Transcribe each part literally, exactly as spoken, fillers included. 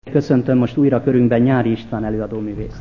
Köszöntöm most újra körünkben Nyári István előadóművészt.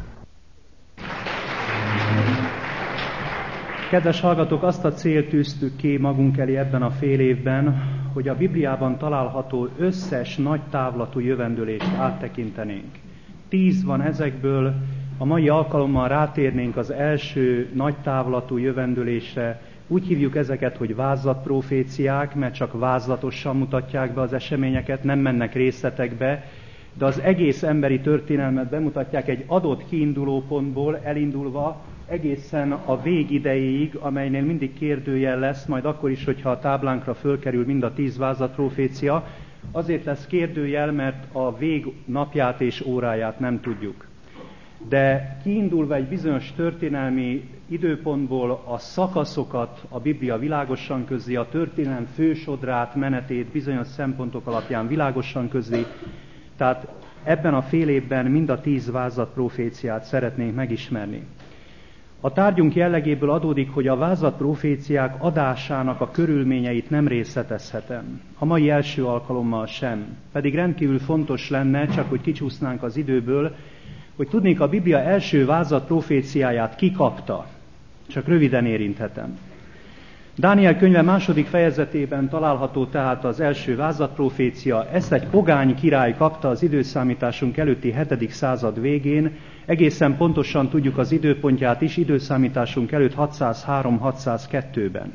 Kedves hallgatók, azt a célt tűztük ki magunk elé ebben a fél évben, hogy a Bibliában található összes nagy távlatú jövendőlést áttekintenénk. Tíz van ezekből, a mai alkalommal rátérnénk az első nagy távlatú jövendőlésre. Úgy hívjuk ezeket, hogy vázlatproféciák, mert csak vázlatosan mutatják be az eseményeket, nem mennek részletekbe, de az egész emberi történelmet bemutatják egy adott kiinduló pontból elindulva egészen a vég idejéig, amelynél mindig kérdőjel lesz, majd akkor is, hogyha a táblánkra fölkerül mind a tíz vázlatprofécia. Azért lesz kérdőjel, mert a vég napját és óráját nem tudjuk. De kiindulva egy bizonyos történelmi időpontból a szakaszokat a Biblia világosan közli, a történelem fősodrát, menetét bizonyos szempontok alapján világosan közli. Tehát ebben a fél évben mind a tíz vázlatproféciát szeretnénk megismerni. A tárgyunk jellegéből adódik, hogy a vázlatproféciák adásának a körülményeit nem részletezhetem. A mai első alkalommal sem. Pedig rendkívül fontos lenne, csak hogy kicsúsznánk az időből, hogy tudnék, a Biblia első vázlatproféciáját ki kapta. Csak röviden érinthetem. Dániel könyve második fejezetében található tehát az első vázlatprofécia. Ezt egy pogány király kapta az időszámításunk előtti hetedik század végén. Egészen pontosan tudjuk az időpontját is, időszámításunk előtt hatszázhárom hatszázkettőben.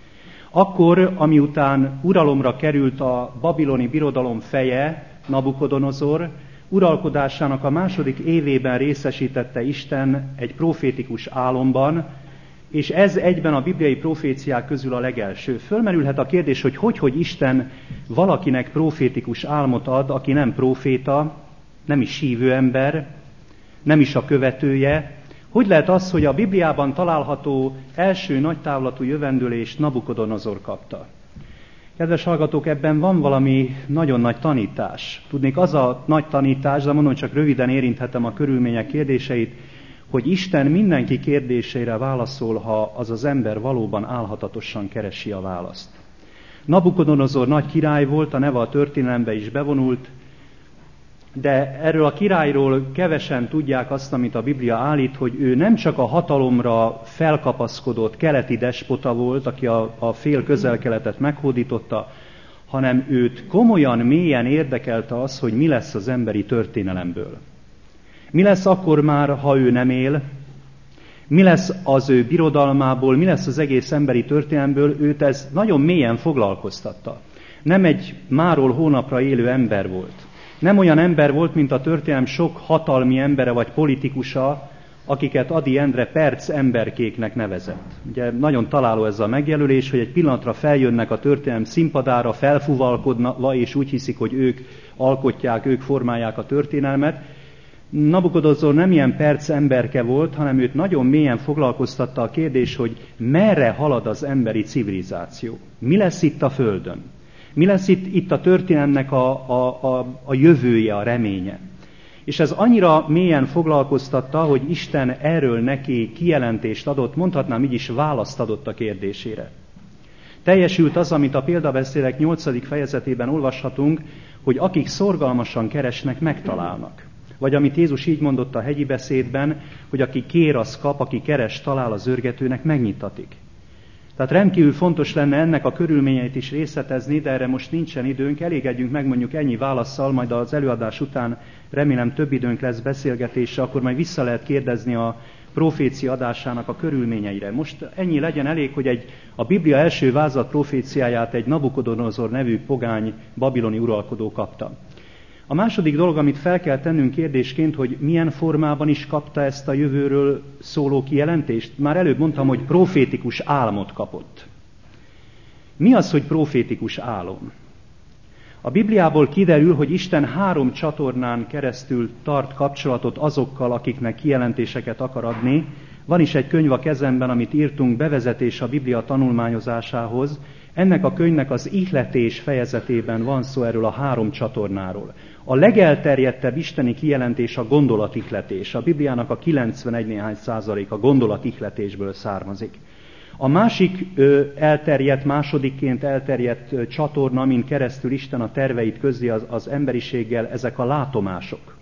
Akkor, amiután uralomra került a babiloni birodalom feje, Nabukodonozor, uralkodásának a második évében részesítette Isten egy profétikus álomban, és ez egyben a bibliai proféciák közül a legelső. Fölmerülhet a kérdés, hogy hogy, hogy Isten valakinek profétikus álmot ad, aki nem próféta, nem is hívő ember, nem is a követője. Hogy lehet az, hogy a Bibliában található első nagytávlatú jövendőlést Nabukodonozor kapta? Kedves hallgatók, ebben van valami nagyon nagy tanítás. Tudnék, az a nagy tanítás, de mondom, csak röviden érinthetem a körülmények kérdéseit, hogy Isten mindenki kérdésére válaszol, ha az az ember valóban álhatatosan keresi a választ. Nabukodonozor nagy király volt, a neve a történelembe is bevonult, de erről a királyról kevesen tudják azt, amit a Biblia állít, hogy ő nem csak a hatalomra felkapaszkodott keleti despota volt, aki a, a fél közel-keletet meghódította, hanem őt komolyan, mélyen érdekelte az, hogy mi lesz az emberi történelemből. Mi lesz akkor már, ha ő nem él? Mi lesz az ő birodalmából? Mi lesz az egész emberi történelemből? Őt ez nagyon mélyen foglalkoztatta. Nem egy máról hónapra élő ember volt. Nem olyan ember volt, mint a történelem sok hatalmi embere vagy politikusa, akiket Ady Endre perc emberkéknek nevezett. Ugye nagyon találó ez a megjelölés, hogy egy pillanatra feljönnek a történelem színpadára, felfuvalkodva, és úgy hiszik, hogy ők alkotják, ők formálják a történelmet. Nabukodonozor nem ilyen perc emberke volt, hanem őt nagyon mélyen foglalkoztatta a kérdés, hogy merre halad az emberi civilizáció. Mi lesz itt a Földön? Mi lesz itt, itt a történelemnek a, a, a, a jövője, a reménye? És ez annyira mélyen foglalkoztatta, hogy Isten erről neki kijelentést adott, mondhatnám így is, választ adott a kérdésére. Teljesült az, amit a példabeszédek nyolcadik fejezetében olvashatunk, hogy akik szorgalmasan keresnek, megtalálnak. Vagy amit Jézus így mondott a hegyi beszédben, hogy aki kér, az kap, aki keres, talál, az zörgetőnek megnyitatik. Tehát rendkívül fontos lenne ennek a körülményeit is részletezni, de erre most nincsen időnk, elégedjünk meg mondjuk ennyi válasszal, majd az előadás után remélem több időnk lesz beszélgetésre, akkor majd vissza lehet kérdezni a profécia adásának a körülményeire. Most ennyi legyen elég, hogy egy, a Biblia első vázlat proféciáját egy Nabukodonozor nevű pogány babiloni uralkodó kapta. A második dolog, amit fel kell tennünk kérdésként, hogy milyen formában is kapta ezt a jövőről szóló kijelentést. Már előbb mondtam, hogy profétikus álmot kapott. Mi az, hogy profétikus álom? A Bibliából kiderül, hogy Isten három csatornán keresztül tart kapcsolatot azokkal, akiknek kijelentéseket akar adni. Van is egy könyv a kezemben, amit írtunk, bevezetés a Biblia tanulmányozásához. Ennek a könyvnek az ihletés fejezetében van szó erről a három csatornáról. A legelterjedtebb isteni kijelentés a gondolatihletés. A Bibliának a kilencvenegy néhány százalék a gondolatihletésből származik. A másik ö, elterjedt, másodikként elterjedt ö, csatorna, amin keresztül Isten a terveit közzi az, az emberiséggel, ezek a látomások.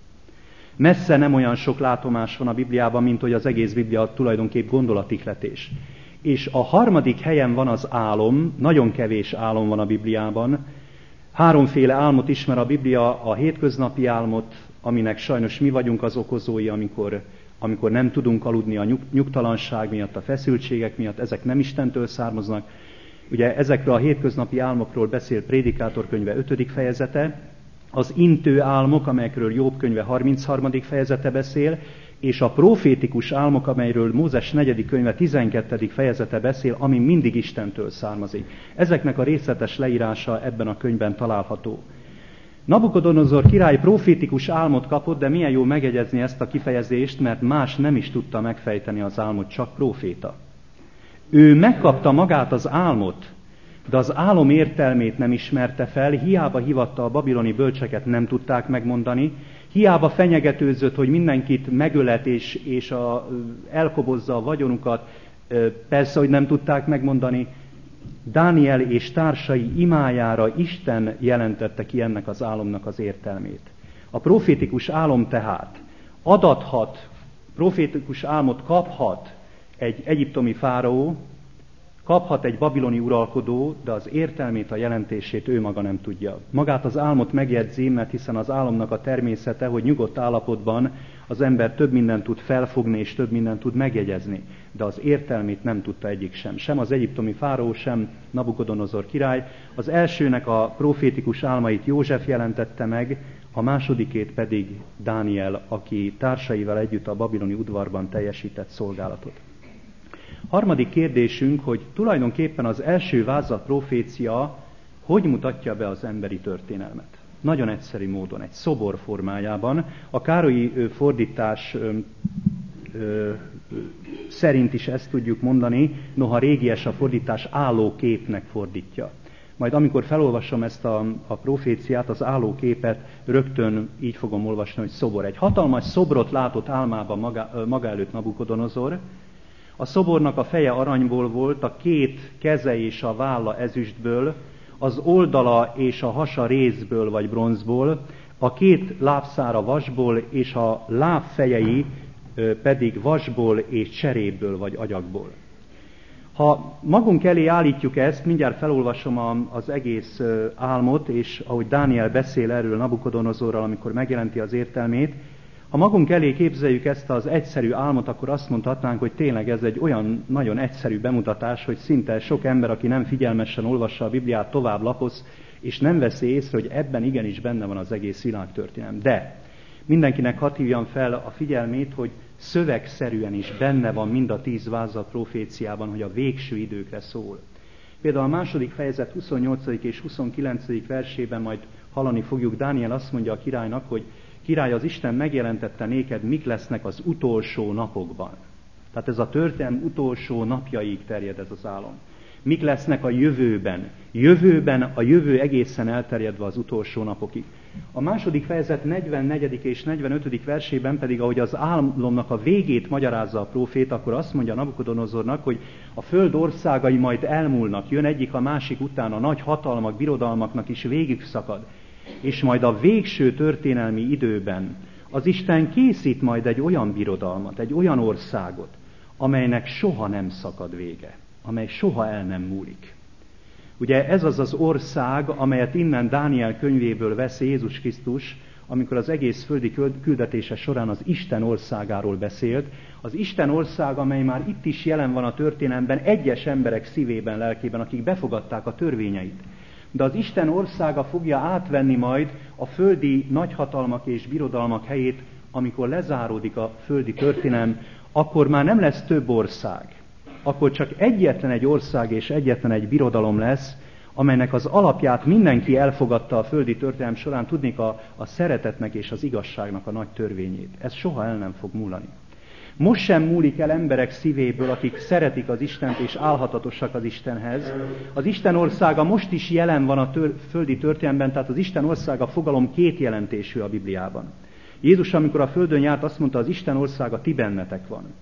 Messze nem olyan sok látomás van a Bibliában, mint hogy az egész Biblia tulajdonképp gondolatihletés. És a harmadik helyen van az álom, nagyon kevés álom van a Bibliában. Háromféle álmot ismer a Biblia, a hétköznapi álmot, aminek sajnos mi vagyunk az okozói, amikor, amikor nem tudunk aludni a nyug, nyugtalanság miatt, a feszültségek miatt, ezek nem Istentől származnak. Ugye ezekről a hétköznapi álmokról beszél Prédikátor könyve ötödik fejezete, az intő álmok, amelyekről Jobb könyve harmincharmadik fejezete beszél, és a profétikus álmok, amelyről Mózes negyedik könyve tizenkettedik fejezete beszél, ami mindig Istentől származik. Ezeknek a részletes leírása ebben a könyvben található. Nabukodonozor király profétikus álmot kapott, de milyen jó megjegyezni ezt a kifejezést, mert más nem is tudta megfejteni az álmot, csak próféta. Ő megkapta magát az álmot, de az álom értelmét nem ismerte fel, hiába hivatta a babiloni bölcseket, nem tudták megmondani, hiába fenyegetőzött, hogy mindenkit megölet és, és a, elkobozza a vagyonukat, persze, hogy nem tudták megmondani. Dániel és társai imájára Isten jelentette ki ennek az álomnak az értelmét. A profétikus álom tehát adathat, profétikus álmot kaphat egy egyiptomi fáraó, kaphat egy babiloni uralkodó, de az értelmét, a jelentését ő maga nem tudja. Magát az álmot megjegyzi, mert hiszen az álomnak a természete, hogy nyugodt állapotban az ember több mindent tud felfogni, és több mindent tud megjegyezni. De az értelmét nem tudta egyik sem. Sem az egyiptomi fáraó, sem Nabukodonozor király. Az elsőnek a profétikus álmait József jelentette meg, a másodikét pedig Dániel, aki társaival együtt a babiloni udvarban teljesített szolgálatot. Harmadik kérdésünk, hogy tulajdonképpen az első vázlat profécia hogy mutatja be az emberi történelmet? Nagyon egyszerű módon, egy szobor formájában. A károlyi fordítás ö, ö, szerint is ezt tudjuk mondani, noha régies a fordítás, állóképnek fordítja. Majd amikor felolvasom ezt a, a proféciát, az állóképet rögtön így fogom olvasni, hogy szobor. Egy hatalmas szobrot látott álmában maga, maga előtt Nabukodonozor. A szobornak a feje aranyból volt, a két keze és a válla ezüstből, az oldala és a hasa rézből vagy bronzból, a két lábszára vasból, és a lábfejei pedig vasból és cseréből vagy agyagból. Ha magunk elé állítjuk ezt, mindjárt felolvasom az egész álmot, és ahogy Dániel beszél erről Nabukodonozorral, amikor megjelenti az értelmét, ha magunk elé képzeljük ezt az egyszerű álmot, akkor azt mondhatnánk, hogy tényleg ez egy olyan nagyon egyszerű bemutatás, hogy szinte sok ember, aki nem figyelmesen olvassa a Bibliát, tovább lapoz, és nem veszi észre, hogy ebben igenis benne van az egész világtörténelem. De mindenkinek hadd hívjam fel a figyelmét, hogy szövegszerűen is benne van mind a tíz vázlat proféciában, hogy a végső időkre szól. Például a második fejezet huszonnyolcadik és huszonkilencedik versében majd hallani fogjuk, Dániel azt mondja a királynak, hogy király, az Isten megjelentette néked, mik lesznek az utolsó napokban. Tehát ez a történelem utolsó napjaig terjed ez az álom. Mik lesznek a jövőben? Jövőben, a jövő egészen elterjedve az utolsó napokig. A második fejezet negyvennegyedik és negyvenötödik versében pedig, ahogy az álomnak a végét magyarázza a prófét, akkor azt mondja Nabukodonozornak, hogy a föld országai majd elmúlnak, jön egyik a másik után, a nagy hatalmak, birodalmaknak is végük szakad. És majd a végső történelmi időben az Isten készít majd egy olyan birodalmat, egy olyan országot, amelynek soha nem szakad vége, amely soha el nem múlik. Ugye ez az az ország, amelyet innen Dániel könyvéből vesz Jézus Krisztus, amikor az egész földi küldetése során az Isten országáról beszélt. Az Isten ország, amely már itt is jelen van a történelemben, egyes emberek szívében, lelkében, akik befogadták a törvényeit. De az Isten országa fogja átvenni majd a földi nagyhatalmak és birodalmak helyét, amikor lezáródik a földi történelem, akkor már nem lesz több ország. Akkor csak egyetlen egy ország és egyetlen egy birodalom lesz, amelynek az alapját mindenki elfogadta a földi történelem során, tudnék a, a szeretetnek és az igazságnak a nagy törvényét. Ez soha el nem fog múlani. Most sem múlik el emberek szívéből, akik szeretik az Istent és álhatatosak az Istenhez. Az Isten országa most is jelen van a tör, földi történelemben, tehát az Isten országa fogalom két jelentésű a Bibliában. Jézus, amikor a földön járt, azt mondta, az Isten országa ti bennetek van.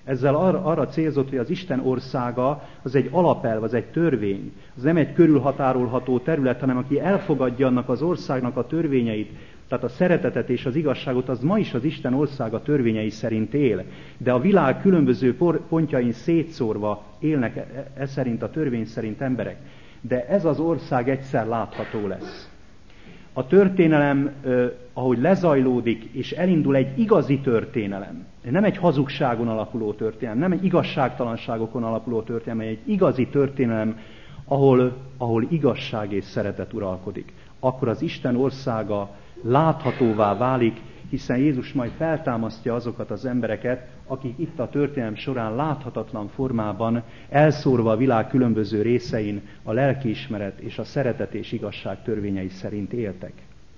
Ezzel arra, arra célzott, hogy az Isten országa az egy alapelv, az egy törvény. Az nem egy körülhatárolható terület, hanem aki elfogadja annak az országnak a törvényeit, tehát a szeretetet és az igazságot, az ma is az Isten országa törvényei szerint él. De a világ különböző pontjain szétszórva élnek e, e szerint, a törvény szerint emberek. De ez az ország egyszer látható lesz. A történelem, eh, ahogy lezajlódik, és elindul egy igazi történelem, nem egy hazugságon alapuló történelem, nem egy igazságtalanságokon alapuló történelem, hanem egy igazi történelem, ahol, ahol igazság és szeretet uralkodik. Akkor az Isten országa láthatóvá válik, hiszen Jézus majd feltámasztja azokat az embereket, akik itt a történelem során láthatatlan formában, elszórva a világ különböző részein a lelkiismeret és a szeretet és igazság törvényei szerint éltek.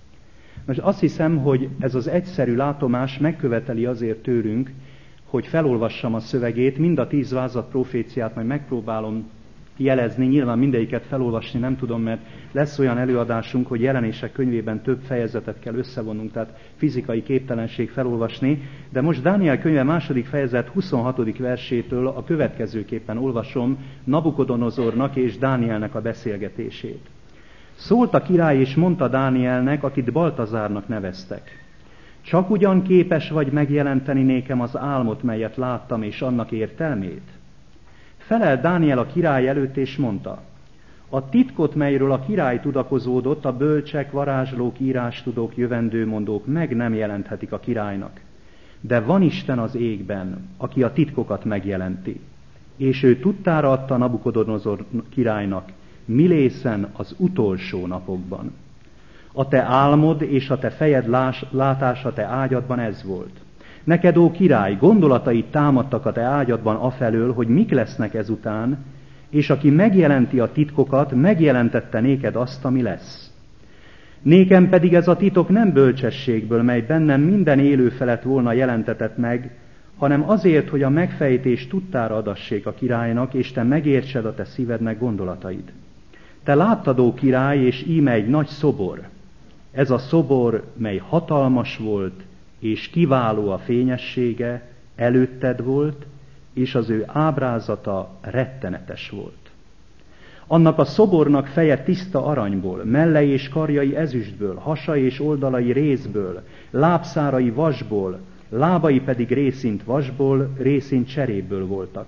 Most azt hiszem, hogy ez az egyszerű látomás megköveteli azért tőlünk, hogy felolvassam a szövegét, mind a tíz vázat proféciát majd megpróbálom jelezni, nyilván mindegyiket felolvasni nem tudom, mert lesz olyan előadásunk, hogy Jelenések könyvében több fejezetet kell összevonnunk, tehát fizikai képtelenség felolvasni, de most Dániel könyve második fejezet huszonhatodik versétől a következőképpen olvasom Nabukodonozornak és Dánielnek a beszélgetését. Szólt a király és mondta Dánielnek, akit Baltazárnak neveztek. Csak ugyan képes vagy megjelenteni nékem az álmot, melyet láttam, és annak értelmét? Felelt Dániel a király előtt, és mondta, a titkot, melyről a király tudakozódott, a bölcsek, varázslók, írástudók, jövendőmondók meg nem jelenthetik a királynak. De van Isten az égben, aki a titkokat megjelenti, és ő tudtára adta Nabukodonozor királynak, mi lészen az utolsó napokban. A te álmod és a te fejed lás, látása te ágyadban ez volt. Neked, ó király, gondolatait támadtak a te ágyadban afelől, hogy mik lesznek ezután, és aki megjelenti a titkokat, megjelentette néked azt, ami lesz. Nékem pedig ez a titok nem bölcsességből, mely bennem minden élő felett volna jelentetett meg, hanem azért, hogy a megfejtés tudtára adassék a királynak, és te megértsed a te szívednek gondolatait. Te láttad, ó király, és íme egy nagy szobor. Ez a szobor, mely hatalmas volt, és kiváló a fényessége, előtted volt, és az ő ábrázata rettenetes volt. Annak a szobornak feje tiszta aranyból, mellei és karjai ezüstből, hasa és oldalai rézből, lábszárai vasból, lábai pedig részint vasból, részint cseréből voltak.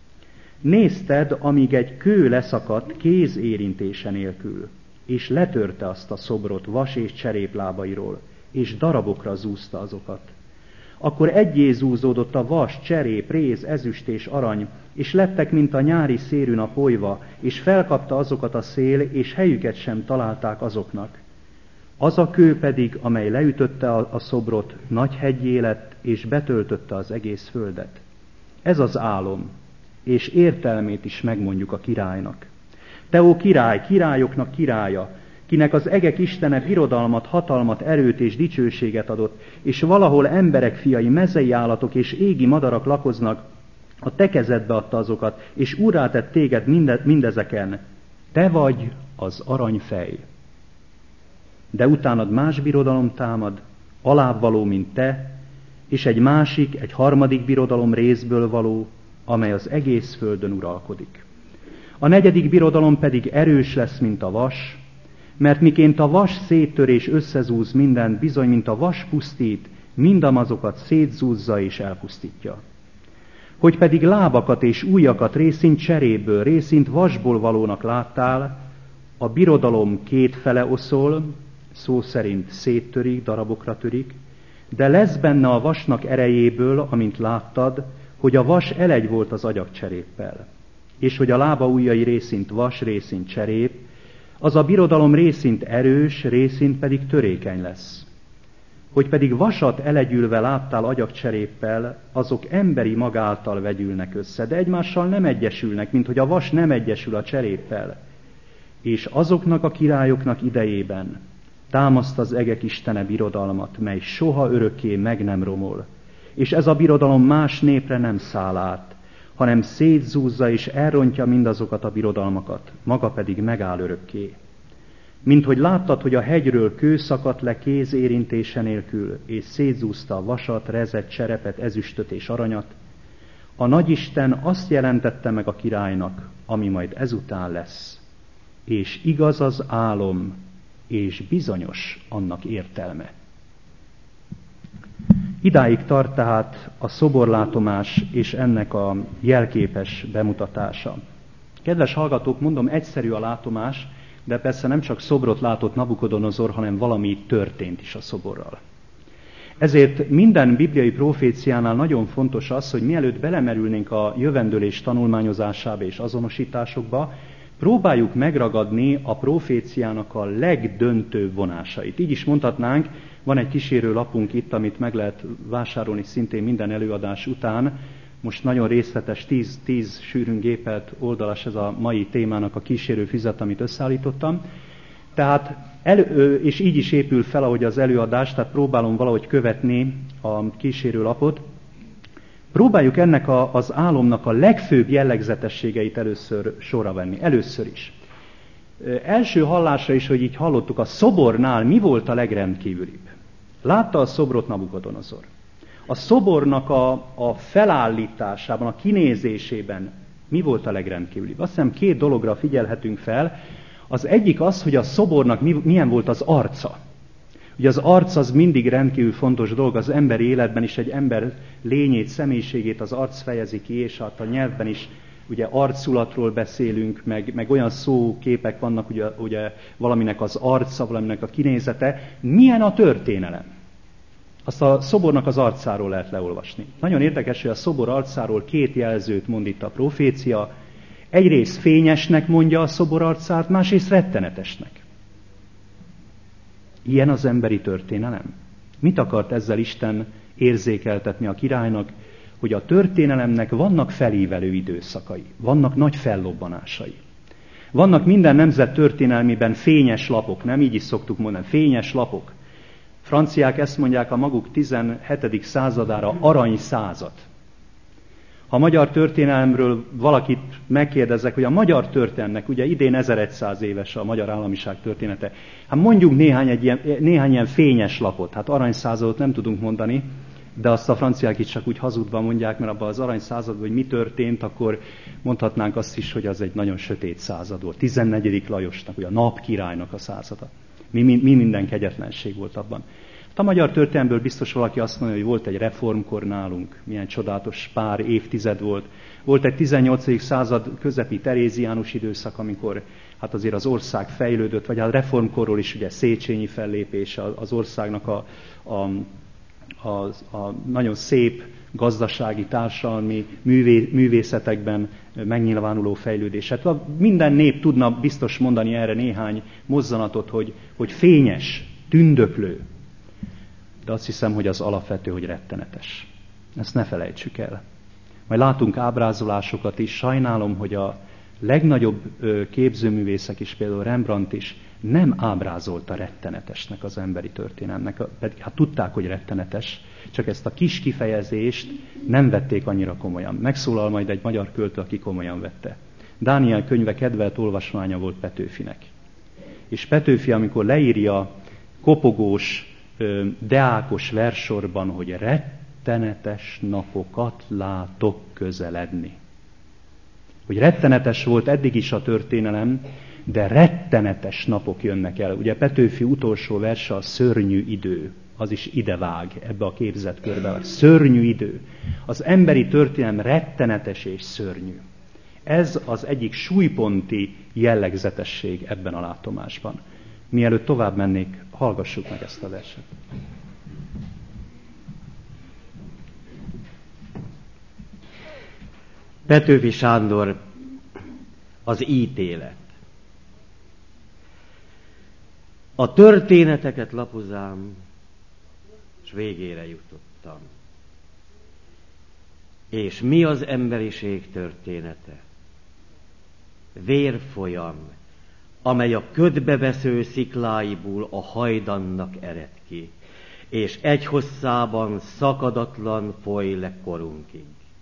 Nézted, amíg egy kő leszakadt kéz érintése nélkül, és letörte azt a szobrot vas és cseréplábairól, és darabokra zúzta azokat. Akkor egyé zúzódott a vas, cserép, réz, ezüst és arany, és lettek, mint a nyári szérű nap olyva, és felkapta azokat a szél, és helyüket sem találták azoknak. Az a kő pedig, amely leütötte a, a szobrot, nagy heggyé lett, és betöltötte az egész földet. Ez az álom, és értelmét is megmondjuk a királynak. Te, ó király, királyoknak királya, kinek az egek istene birodalmat, hatalmat, erőt és dicsőséget adott, és valahol emberek fiai, mezei állatok és égi madarak lakoznak, a te kezedbe adta azokat, és úrrá tett téged minde, mindezeken. Te vagy az aranyfej. De utánad más birodalom támad, alább való, mint te, és egy másik, egy harmadik birodalom részből való, amely az egész földön uralkodik. A negyedik birodalom pedig erős lesz, mint a vas, mert miként a vas széttör és összezúz mindent, bizony, mint a vas pusztít, mindamazokat szétzúzza és elpusztítja. Hogy pedig lábakat és ujjakat részint cseréből, részint vasból valónak láttál, a birodalom két fele oszol, szó szerint széttörik, darabokra törik, de lesz benne a vasnak erejéből, amint láttad, hogy a vas elegy volt az agyagcseréppel, és hogy a lába ujjai részint vas, részint cserép, az a birodalom részint erős, részint pedig törékeny lesz. Hogy pedig vasat elegyülve láttál agyagcseréppel, azok emberi mag által vegyülnek össze, de egymással nem egyesülnek, mint hogy a vas nem egyesül a cseréppel. És azoknak a királyoknak idejében támaszt az egek istene birodalmat, mely soha örökké meg nem romol. És ez a birodalom más népre nem száll át, hanem szétzúzza és elrontja mindazokat a birodalmakat, maga pedig megáll örökké. Mint hogy láttad, hogy a hegyről kő szakadt le kéz érintése nélkül, és szétzúzta a vasat, rezet, cserepet, ezüstöt és aranyat, A Nagyisten azt jelentette meg a királynak, ami majd ezután lesz, és igaz az álom, és bizonyos annak értelme. Idáig tart tehát a szoborlátomás és ennek a jelképes bemutatása. Kedves hallgatók, mondom, egyszerű a látomás, de persze nem csak szobrot látott Nabukodonozor, hanem valami történt is a szoborral. Ezért minden bibliai proféciánál nagyon fontos az, hogy mielőtt belemerülnénk a jövendőlés tanulmányozásába és azonosításokba, próbáljuk megragadni a proféciának a legdöntőbb vonásait. Így is mondhatnánk, van egy kísérő lapunk itt, amit meg lehet vásárolni szintén minden előadás után. Most nagyon részletes, tíz, tíz sűrűn gépelt oldalas ez a mai témának a kísérő füzet, amit összeállítottam. Tehát, elő, és így is épül fel, ahogy az előadás, tehát próbálom valahogy követni a kísérő lapot. Próbáljuk ennek a, az álomnak a legfőbb jellegzetességeit először sorra venni. Először is. Első hallásra is, hogy így hallottuk, a szobornál mi volt a legrendkívülibb? Látta a szobrot Nabukodonozor. A szobornak a, a felállításában, a kinézésében mi volt a legrendkívülibb? Azt hiszem két dologra figyelhetünk fel. Az egyik az, hogy a szobornak mi, milyen volt az arca. Ugye az arc az mindig rendkívül fontos dolog, az emberi életben is egy ember lényét, személyiségét az arc fejezi ki, és hát a nyelvben is ugye arculatról beszélünk, meg, meg olyan szóképek vannak, ugye, ugye valaminek az arca, valaminek a kinézete. Milyen a történelem? Azt a szobornak az arcáról lehet leolvasni. Nagyon érdekes, hogy a szobor arcáról két jelzőt mond itt a profécia. Egyrészt fényesnek mondja a szobor arcát, másrészt rettenetesnek. Ilyen az emberi történelem. Mit akart ezzel Isten érzékeltetni a királynak? Hogy a történelemnek vannak felívelő időszakai, vannak nagy fellobbanásai. Vannak minden nemzet történelmében fényes lapok, nem így is szoktuk mondani, fényes lapok. Franciák ezt mondják a maguk tizenhetedik századára arany század. Ha a magyar történelemről valakit megkérdezek, hogy a magyar történelemnek, ugye idén ezerszáz éves a magyar államiság története, hát mondjuk néhány, egy ilyen, néhány ilyen fényes lapot, hát aranyszázadot nem tudunk mondani, de azt a franciák itt csak úgy hazudva mondják, mert abban az aranyszázadban, hogy mi történt, akkor mondhatnánk azt is, hogy az egy nagyon sötét század volt. tizennegyedik Lajosnak, ugye a napkirálynak a százada. Mi, mi, mi minden kegyetlenség volt abban. Hát a magyar történelmből biztos valaki azt mondja, hogy volt egy reformkor nálunk, milyen csodálatos pár évtized volt. Volt egy tizennyolcadik század közepi teréziánus időszak, amikor hát azért az ország fejlődött, vagy a reformkorról is ugye Széchenyi fellépés, az országnak a, a A, a nagyon szép gazdasági, társadalmi művé, művészetekben megnyilvánuló fejlődés. Hát minden nép tudna biztos mondani erre néhány mozzanatot, hogy, hogy fényes, tündöklő. De azt hiszem, hogy az alapvető, hogy rettenetes. Ezt ne felejtsük el. Majd látunk ábrázolásokat is. Sajnálom, hogy a legnagyobb képzőművészek is, például Rembrandt is, nem ábrázolta rettenetesnek az emberi történelmnek, pedig hát tudták, hogy rettenetes, csak ezt a kis kifejezést nem vették annyira komolyan. Megszólal majd egy magyar költő, aki komolyan vette. Dániel könyve kedvelt olvasmánya volt Petőfinek. És Petőfi, amikor leírja kopogós, deákos versorban, hogy rettenetes napokat látok közeledni. Hogy rettenetes volt eddig is a történelem, de rettenetes napok jönnek el. Ugye Petőfi utolsó verse a szörnyű idő, az is idevág ebbe a képzetkörbe. Szörnyű idő. Az emberi történelem rettenetes és szörnyű. Ez az egyik súlyponti jellegzetesség ebben a látomásban. Mielőtt tovább mennék, hallgassuk meg ezt a verset. Petőfi Sándor, az ítélet. A történeteket lapozám, és végére jutottam. És mi az emberiség története? Vérfolyam, amely a ködbevesző szikláiból a hajdannak ered ki, és egy hosszában szakadatlan foly le korunkig.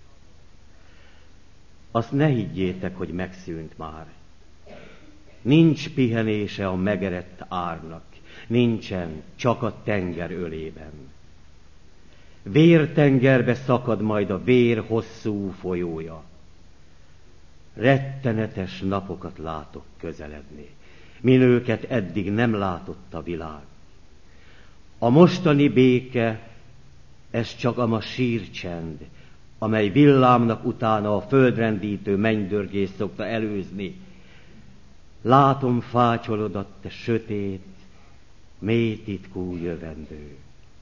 Azt ne higgyétek, hogy megszűnt már. Nincs pihenése a megerett árnak, nincsen, csak a tenger ölében. Vértengerbe szakad majd a vér hosszú folyója. Rettenetes napokat látok közeledni, min őket eddig nem látott a világ. A mostani béke, ez csak ama sírcsend, amely villámnak utána a földrendítő mennydörgés szokta előzni. Látom fátyolodat, te sötét, mély titkú jövendő.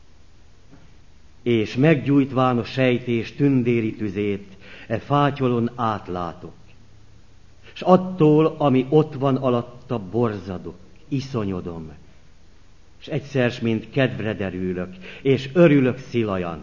És meggyújtván a sejtés tündéri tüzét, e fátyolon átlátok. S attól, ami ott van alatta, borzadok, iszonyodom, s egyszer, mint kedvre derülök, és örülök szilajan.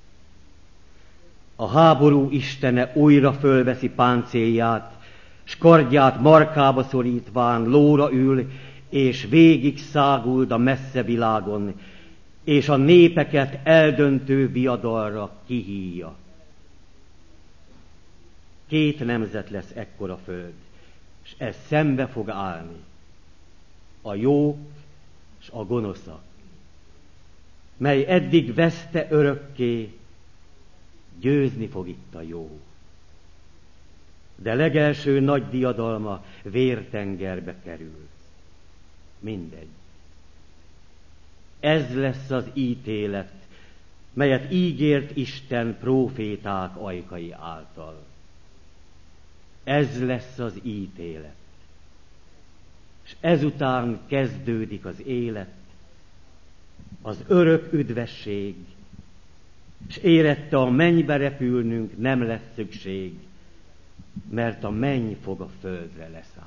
A háború istene újra fölveszi páncélját, s kardját markába szorítván lóra ül, és végig száguld a messze világon, és a népeket eldöntő viadalra kihíja. Két nemzet lesz ekkor a föld, és ez szembe fog állni. A jók és a gonoszak, mely eddig veszte örökké, győzni fog itt a jó. De legelső nagy diadalma vértengerbe kerül. Mindegy. Ez lesz az ítélet, melyet ígért Isten próféták ajkai által. Ez lesz az ítélet. És ezután kezdődik az élet, az örök üdvesség, és érette a mennybe repülnünk nem lesz szükség, mert a menny fog a földre leszállni.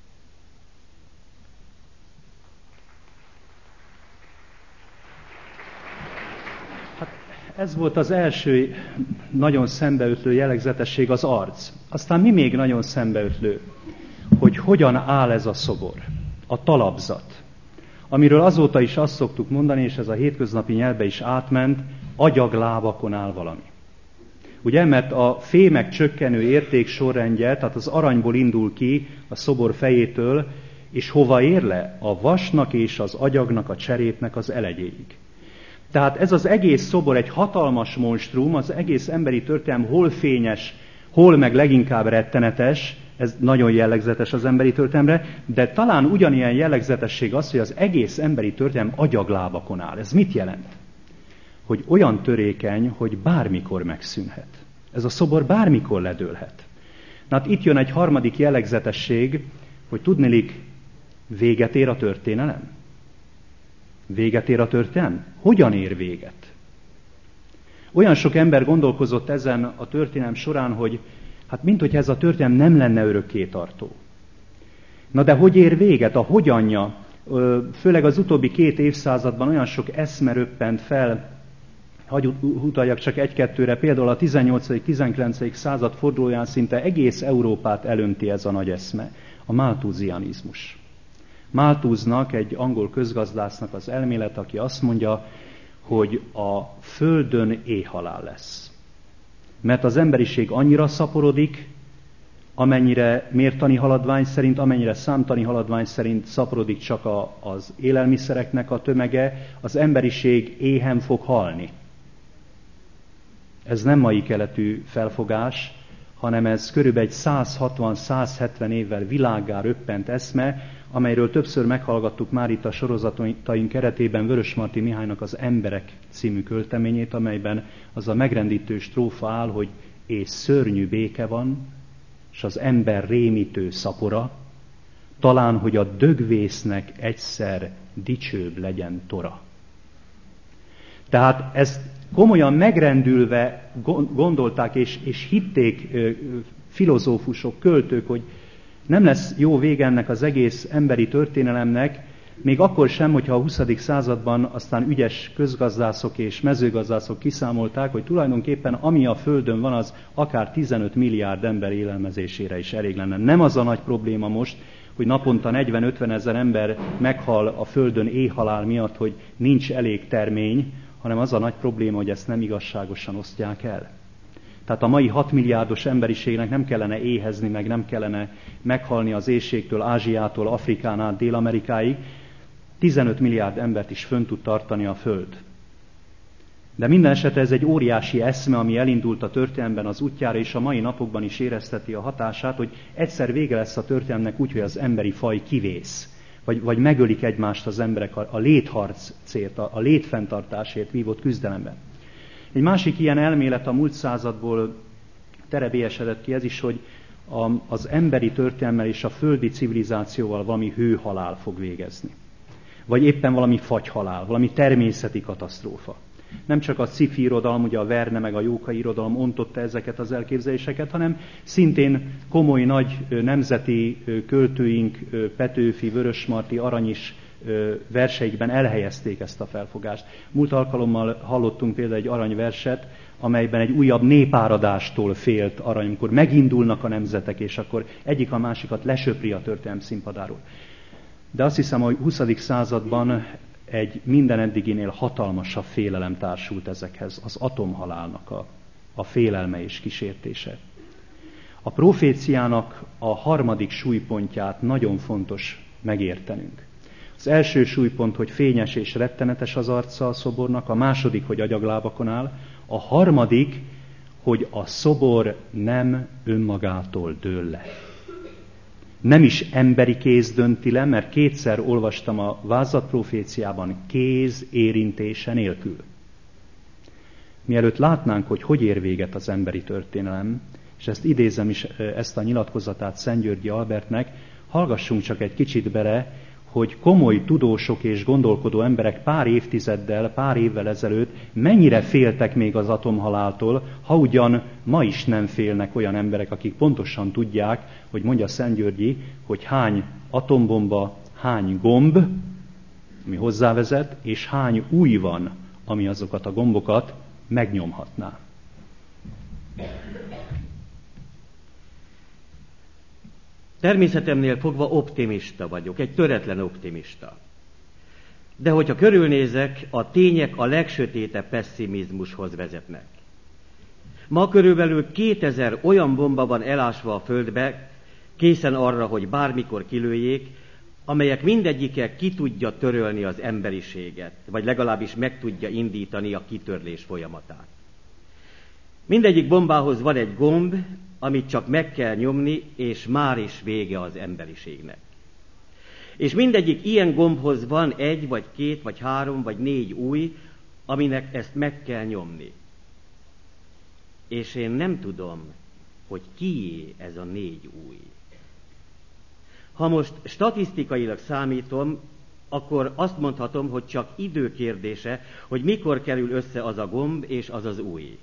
Hát ez volt az első nagyon szembeötlő jellegzetesség, az arc. Aztán mi még nagyon szembeötlő? Hogy hogyan áll ez a szobor, a talapzat, amiről azóta is azt szoktuk mondani, és ez a hétköznapi nyelvbe is átment, agyaglábakon áll valami. Ugye, mert a fémek csökkenő érték sorrendje, tehát az aranyból indul ki a szobor fejétől, és hova ér le? A vasnak és az agyagnak, a cserépnek az elegyéig. Tehát ez az egész szobor egy hatalmas monstrum, az egész emberi történelem hol fényes, hol meg leginkább rettenetes, ez nagyon jellegzetes az emberi történelemre, de talán ugyanilyen jellegzetesség az, hogy az egész emberi történelem agyaglábakon áll. Ez mit jelent? Hogy olyan törékeny, hogy bármikor megszűnhet. Ez a szobor bármikor ledőlhet. Na hát itt jön egy harmadik jellegzetesség, hogy tudniillik, véget ér a történelem? Véget ér a történelem? Hogyan ér véget? Olyan sok ember gondolkozott ezen a történelem során, hogy hát minthogyha ez a történelem nem lenne örökké tartó. Na de hogy ér véget? A hogyanja, főleg az utóbbi két évszázadban olyan sok eszme röppent fel, hagy utaljak csak egy-kettőre, például a tizennyolcadik-tizenkilencedik század fordulóján szinte egész Európát elönti ez a nagy eszme, a malthusianizmus. Malthusnak, egy angol közgazdásznak az elmélet, aki azt mondja, hogy a földön éhhalál lesz. Mert az emberiség annyira szaporodik, amennyire mértani haladvány szerint, amennyire számtani haladvány szerint szaporodik csak a, az élelmiszereknek a tömege, az emberiség éhen fog halni. Ez nem mai keletű felfogás, hanem ez körülbelül egy száz hatvan-száz hetven évvel világgá röppent eszme, amelyről többször meghallgattuk már itt a sorozataink keretében Vörösmarty Mihálynak az Emberek című költeményét, amelyben az a megrendítő strófa áll, hogy és szörnyű béke van, és az ember rémítő szapora, talán, hogy a dögvésznek egyszer dicsőbb legyen tora. Tehát ezt komolyan megrendülve gondolták és, és hitték filozófusok, költők, hogy nem lesz jó vége ennek az egész emberi történelemnek, még akkor sem, hogyha a huszadik században aztán ügyes közgazdászok és mezőgazdászok kiszámolták, hogy tulajdonképpen ami a Földön van, az akár tizenöt milliárd ember élelmezésére is elég lenne. Nem az a nagy probléma most, hogy naponta negyven-ötven ezer ember meghal a Földön éhhalál miatt, hogy nincs elég termény, hanem az a nagy probléma, hogy ezt nem igazságosan osztják el. Tehát a mai hat milliárdos emberiségnek nem kellene éhezni, meg nem kellene meghalni az éhségtől Ázsiától, Afrikán át Dél-Amerikáig. tizenöt milliárd embert is fönn tud tartani a Föld. De minden esetre ez egy óriási eszme, ami elindult a történelemben az útjára, és a mai napokban is érezteti a hatását, hogy egyszer vége lesz a történelemnek úgy, hogy az emberi faj kivész. Vagy, vagy megölik egymást az emberek a, a létharcért, a, a létfenntartásért vívott küzdelemben. Egy másik ilyen elmélet a múlt századból terebélyesedett ki, ez is, hogy a, az emberi történelemmel és a földi civilizációval valami hőhalál fog végezni. Vagy éppen valami fagyhalál, valami természeti katasztrófa. Nem csak a sci-fi irodalom, ugye a Verne meg a Jókai irodalom ontotta ezeket az elképzeléseket, hanem szintén komoly nagy nemzeti költőink, Petőfi, Vörösmarty, Arany is verseikben elhelyezték ezt a felfogást. Múlt alkalommal hallottunk például egy aranyverset, amelyben egy újabb népáradástól félt Arany, amikor megindulnak a nemzetek, és akkor egyik a másikat lesöpri a történelem színpadáról. De azt hiszem, hogy huszadik században egy minden eddiginél hatalmasabb félelem társult ezekhez, az atomhalálnak a, a félelme és kísértése. A proféciának a harmadik súlypontját nagyon fontos megértenünk. Az első súlypont, hogy fényes és rettenetes az arca a szobornak, a második, hogy agyaglábakon áll, a harmadik, hogy a szobor nem önmagától dől le. Nem is emberi kéz dönti le, mert kétszer olvastam a vázlatproféciában kéz érintése nélkül. Mielőtt látnánk, hogy hogy ér véget az emberi történelem, és ezt idézem is, ezt a nyilatkozatát Szentgyörgyi Albertnek, hallgassunk csak egy kicsit bele, hogy komoly tudósok és gondolkodó emberek pár évtizeddel, pár évvel ezelőtt mennyire féltek még az atomhaláltól, ha ugyan ma is nem félnek olyan emberek, akik pontosan tudják, hogy mondja Szentgyörgyi, hogy hány atombomba, hány gomb, ami hozzávezet, és hány új van, ami azokat a gombokat megnyomhatná. Természetemnél fogva optimista vagyok, egy töretlen optimista. De hogyha körülnézek, a tények a legsötétebb pessimizmushoz vezetnek. Ma körülbelül kétezer olyan bomba van elásva a földbe, készen arra, hogy bármikor kilőjék, amelyek mindegyike ki tudja törölni az emberiséget, vagy legalábbis meg tudja indítani a kitörlés folyamatát. Mindegyik bombához van egy gomb, amit csak meg kell nyomni, és már is vége az emberiségnek. És mindegyik ilyen gombhoz van egy, vagy két, vagy három, vagy négy új, aminek ezt meg kell nyomni. És én nem tudom, hogy kié ez a négy új. Ha most statisztikailag számítom, akkor azt mondhatom, hogy csak idő kérdése, hogy mikor kerül össze az a gomb és az az új.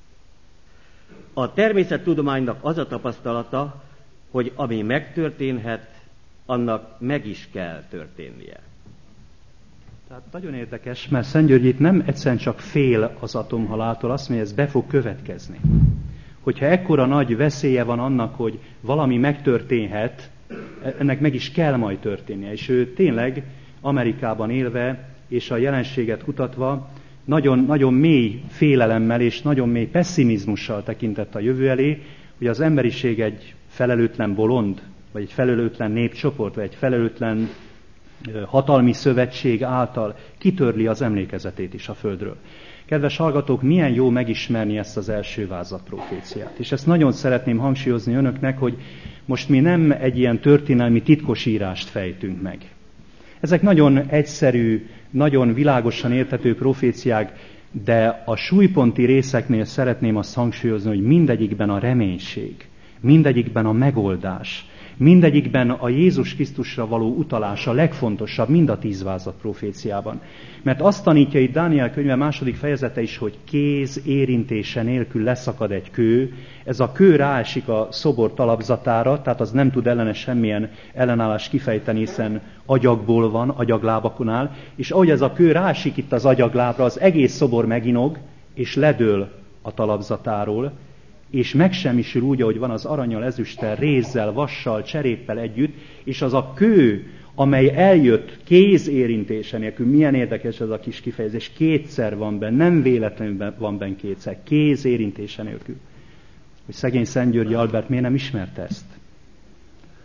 A természettudománynak az a tapasztalata, hogy ami megtörténhet, annak meg is kell történnie. Tehát nagyon érdekes, mert Szentgyörgy itt nem egyszerűen csak fél az atomhaláltól, azt mondja, ez be fog következni. Hogyha ekkora nagy veszélye van annak, hogy valami megtörténhet, ennek meg is kell majd történnie. És ő tényleg Amerikában élve és a jelenséget kutatva nagyon, nagyon mély félelemmel és nagyon mély pessimizmussal tekintett a jövő elé, hogy az emberiség egy felelőtlen bolond, vagy egy felelőtlen népcsoport, vagy egy felelőtlen hatalmi szövetség által kitörli az emlékezetét is a földről. Kedves hallgatók, milyen jó megismerni ezt az első vázlatproféciát. És ezt nagyon szeretném hangsúlyozni önöknek, hogy most mi nem egy ilyen történelmi titkosírást fejtünk meg. Ezek nagyon egyszerű, nagyon világosan érthető proféciák, de a súlyponti részeknél szeretném azt hangsúlyozni, hogy mindegyikben a reménység, mindegyikben a megoldás, mindegyikben a Jézus Krisztusra való utalás a legfontosabb, mind a tíz vázlat proféciában. Mert azt tanítja itt Dániel könyve második fejezete is, hogy kéz érintése nélkül leszakad egy kő, ez a kő ráesik a szobor talapzatára, tehát az nem tud ellene semmilyen ellenállást kifejteni, hiszen agyagból van, agyaglábakon áll, és ahogy ez a kő ráesik itt az agyaglábra, az egész szobor meginog, és ledől a talapzatáról, és megsemmisül úgy, ahogy van az aranyal, ezüsttel, rézzel, vassal, cseréppel együtt, és az a kő, amely eljött kéz érintése nélkül, milyen érdekes ez a kis kifejezés, kétszer van benne, nem véletlenül van benne kétszer, kéz érintése nélkül. Hogy szegény Szentgyörgyi Albert miért nem ismerte ezt?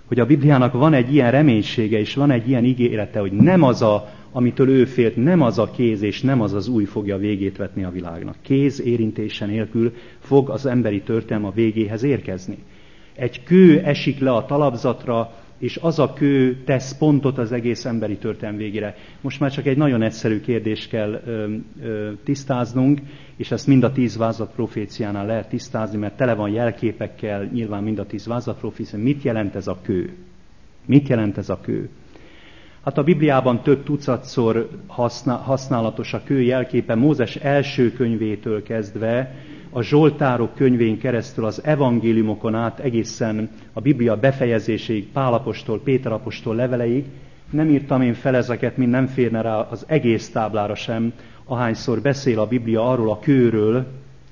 hogy a Bibliának van egy ilyen reménysége, és van egy ilyen ígérete, hogy nem az, a, amitől ő félt, nem az a kéz, és nem az az új fogja végét vetni a világnak. Kéz érintése nélkül fog az emberi történelem a végéhez érkezni. Egy kő esik le a talapzatra, és az a kő tesz pontot az egész emberi történelem végére. Most már csak egy nagyon egyszerű kérdést kell ö, ö, tisztáznunk, és ezt mind a tíz vázlat proféciánál lehet tisztázni, mert tele van jelképekkel, nyilván mind a tíz vázlat profécián. Mit jelent ez a kő? Mit jelent ez a kő? Hát a Bibliában több tucatszor használ, használatos a kő jelképe, Mózes első könyvétől kezdve, a Zsoltárok könyvén keresztül az evangéliumokon át egészen a Biblia befejezéséig, Pál apostol, Péter apostol leveleig. Nem írtam én fel ezeket, mind nem férne rá az egész táblára sem, ahányszor beszél a Biblia arról a kőről,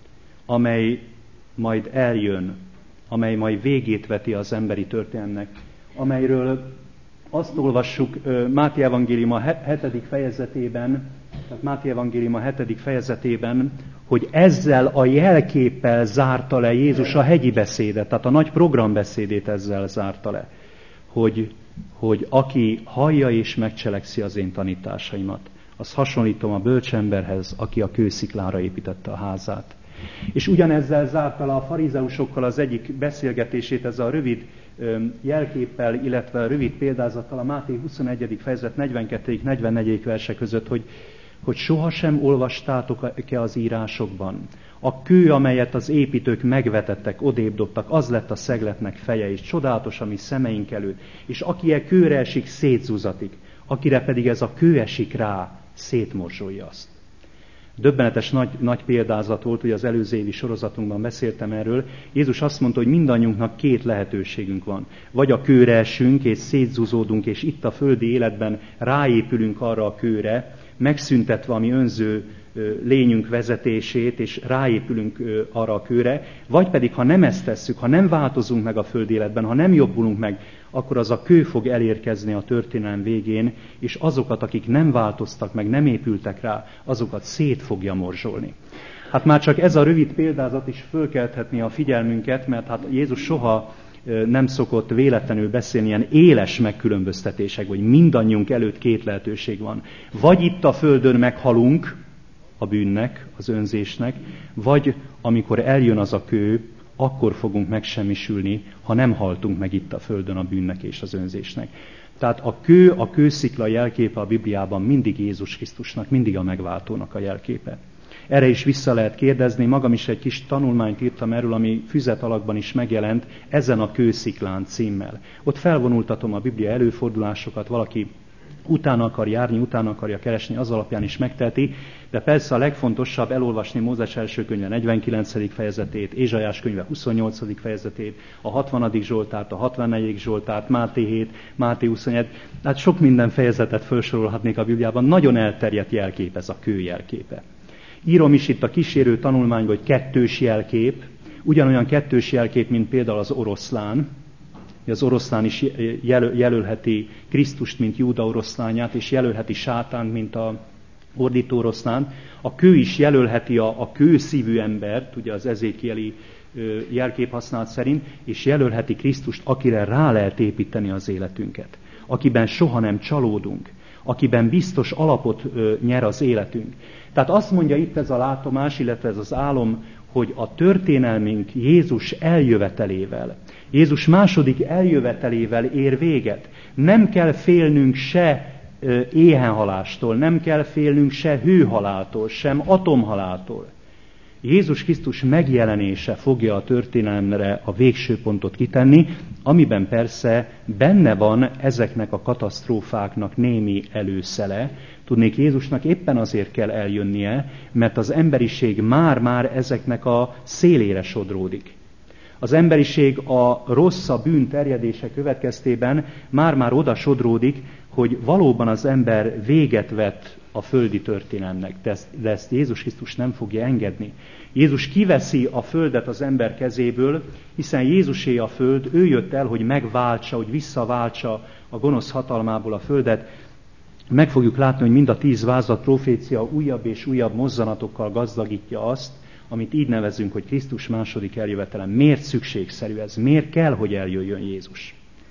amely majd eljön, amely majd végét veti az emberi történelmnek, amelyről azt olvassuk Máté evangélium a hetedik fejezetében, tehát Máté evangélium a hetedik fejezetében, hogy ezzel a jelképpel zárta le Jézus a hegyi beszédet, tehát a nagy programbeszédét ezzel zárta le, hogy, hogy aki hallja és megcselekszi az én tanításaimat, az hasonlítom a bölcsemberhez, aki a kősziklára építette a házát. És ugyanezzel zárta le a farizeusokkal az egyik beszélgetését, ezzel a rövid jelképpel, illetve a rövid példázattal a Máté huszonegyedik fejezet negyvenkettedik negyvennegyedik verse között, hogy hogy sohasem olvastátok-e az írásokban? A kő, amelyet az építők megvetettek, odébb dobtak, az lett a szegletnek feje, és csodálatos, ami szemeink előtt. És aki e kőre esik, szétzúzatik, akire pedig ez a kő esik rá, szétmorzsolja azt. Döbbenetes nagy, nagy példázat volt, hogy az előző évi sorozatunkban beszéltem erről. Jézus azt mondta, hogy mindannyiunknak két lehetőségünk van. Vagy a kőre esünk, és szétzúzódunk, és itt a földi életben ráépülünk arra a kőre, megszüntetve a mi önző lényünk vezetését, és ráépülünk arra a kőre, vagy pedig, ha nem ezt tesszük, ha nem változunk meg a földi életben, ha nem jobbulunk meg, akkor az a kő fog elérkezni a történelem végén, és azokat, akik nem változtak meg, nem épültek rá, azokat szét fogja morzsolni. Hát már csak ez a rövid példázat is fölkelthetné a figyelmünket, mert hát Jézus soha nem szokott véletlenül beszélni ilyen éles megkülönböztetések, hogy mindannyiunk előtt két lehetőség van. Vagy itt a földön meghalunk a bűnnek, az önzésnek, vagy amikor eljön az a kő, akkor fogunk megsemmisülni, ha nem haltunk meg itt a földön a bűnnek és az önzésnek. Tehát a kő, a kőszikla jelképe a Bibliában mindig Jézus Krisztusnak, mindig a megváltónak a jelképe. Erre is vissza lehet kérdezni, magam is egy kis tanulmányt írtam erről, ami füzet alakban is megjelent, Ezen a kősziklán címmel. Ott felvonultatom a Biblia előfordulásokat, valaki utána akar járni, utána akarja keresni, az alapján is megteheti, de persze a legfontosabb elolvasni Mózes első könyve negyvenkilencedik fejezetét, Ézsaiás könyve huszonnyolcadik fejezetét, a hatvanadik Zsoltárt, a hatvannegyedik Zsoltárt, Máté hét, Máté huszonnégy, hát sok minden fejezetet felsorolhatnék a Bibliában, nagyon elterjedt jelkép ez a kő jelképe. Írom is itt a kísérő tanulmányban, hogy kettős jelkép, ugyanolyan kettős jelkép, mint például az oroszlán. Az oroszlán is jelölheti Krisztust, mint Júda oroszlánját, és jelölheti sátánt, mint a ordító oroszlán. A kő is jelölheti a, a kőszívű embert, ugye az ezékieli jelkép használat szerint, és jelölheti Krisztust, akire rá lehet építeni az életünket, akiben soha nem csalódunk, akiben biztos alapot ö, nyer az életünk. Tehát azt mondja itt ez a látomás, illetve ez az álom, hogy a történelmünk Jézus eljövetelével, Jézus második eljövetelével ér véget. Nem kell félnünk se ö, éhenhalástól, nem kell félnünk se hőhaláltól, sem atomhaláltól. Jézus Krisztus megjelenése fogja a történelemre a végső pontot kitenni, amiben persze benne van ezeknek a katasztrófáknak némi előszele. Tudnék, Jézusnak éppen azért kell eljönnie, mert az emberiség már-már ezeknek a szélére sodródik. Az emberiség a rossz, a bűn terjedése következtében már-már oda sodródik, hogy valóban az ember véget vet a földi történelemnek, de ezt, de ezt Jézus Krisztus nem fogja engedni. Jézus kiveszi a földet az ember kezéből, hiszen Jézusé a föld, ő jött el, hogy megváltsa, hogy visszaváltsa a gonosz hatalmából a földet. Meg fogjuk látni, hogy mind a tíz vázlat profécia újabb és újabb mozzanatokkal gazdagítja azt, amit így nevezünk, hogy Krisztus második eljövetele. Miért szükségszerű ez? Miért kell, hogy eljöjjön Jézus?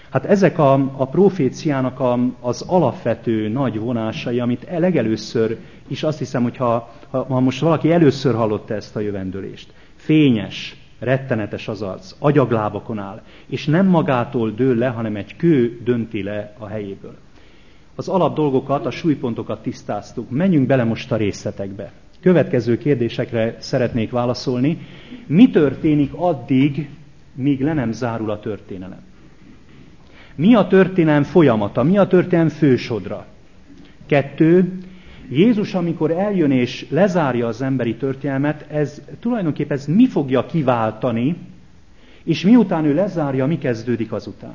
Hát ezek a, a proféciának a, az alapvető nagy vonásai, amit legelőször is azt hiszem, hogy ha, ha, ha most valaki először hallotta ezt a jövendőlést, fényes, rettenetes az arc, agyaglábakon áll, és nem magától dől le, hanem egy kő dönti le a helyéből. Az alap dolgokat, a súlypontokat tisztáztuk. Menjünk bele most a részletekbe. Következő kérdésekre szeretnék válaszolni. Mi történik addig, míg le nem zárul a történelem? Mi a történelem folyamata? Mi a történelem fősodra? Kettő. Jézus, amikor eljön és lezárja az emberi történelmet, ez tulajdonképpen ez mi fogja kiváltani, és miután ő lezárja, mi kezdődik azután?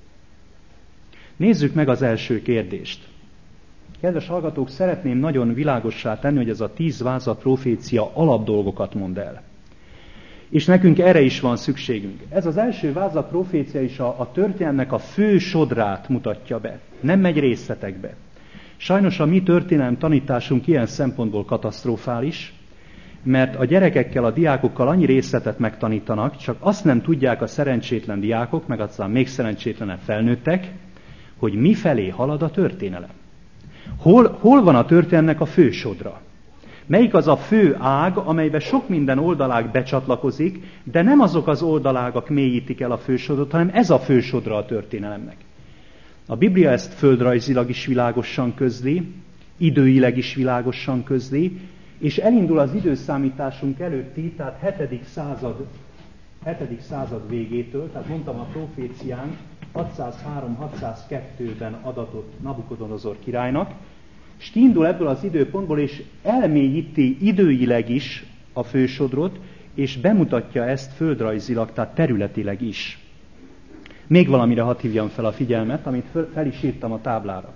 Nézzük meg az első kérdést. Kedves hallgatók, szeretném nagyon világossá tenni, hogy ez a tíz vázat profécia alapdolgokat mond el. És nekünk erre is van szükségünk. Ez az első vázat profécia is a, a történelmnek a fő sodrát mutatja be. Nem megy részletekbe. Sajnos a mi történelem tanításunk ilyen szempontból katasztrofális, mert a gyerekekkel, a diákokkal annyi részletet megtanítanak, csak azt nem tudják a szerencsétlen diákok, meg aztán még szerencsétlenebb felnőttek, hogy mifelé halad a történelem. Hol, hol van a történelmnek a fő sodra? Melyik az a fő ág, amelybe sok minden oldalág becsatlakozik, de nem azok az oldalágak mélyítik el a fősodrot, hanem ez a fősodra a történelemnek. A Biblia ezt földrajzilag is világosan közli, időileg is világosan közli, és elindul az időszámításunk előtti, tehát hetedik század, hetedik század végétől, tehát mondtam, a proféciánk hatszázhárom hatszázkettőben adatott Nabukodonozor királynak, és kiindul ebből az időpontból, és elmélyíti időileg is a fősodrot, és bemutatja ezt földrajzilag, tehát területileg is. Még valamire hadd hívjam fel a figyelmet, amit föl, fel is írtam a táblára.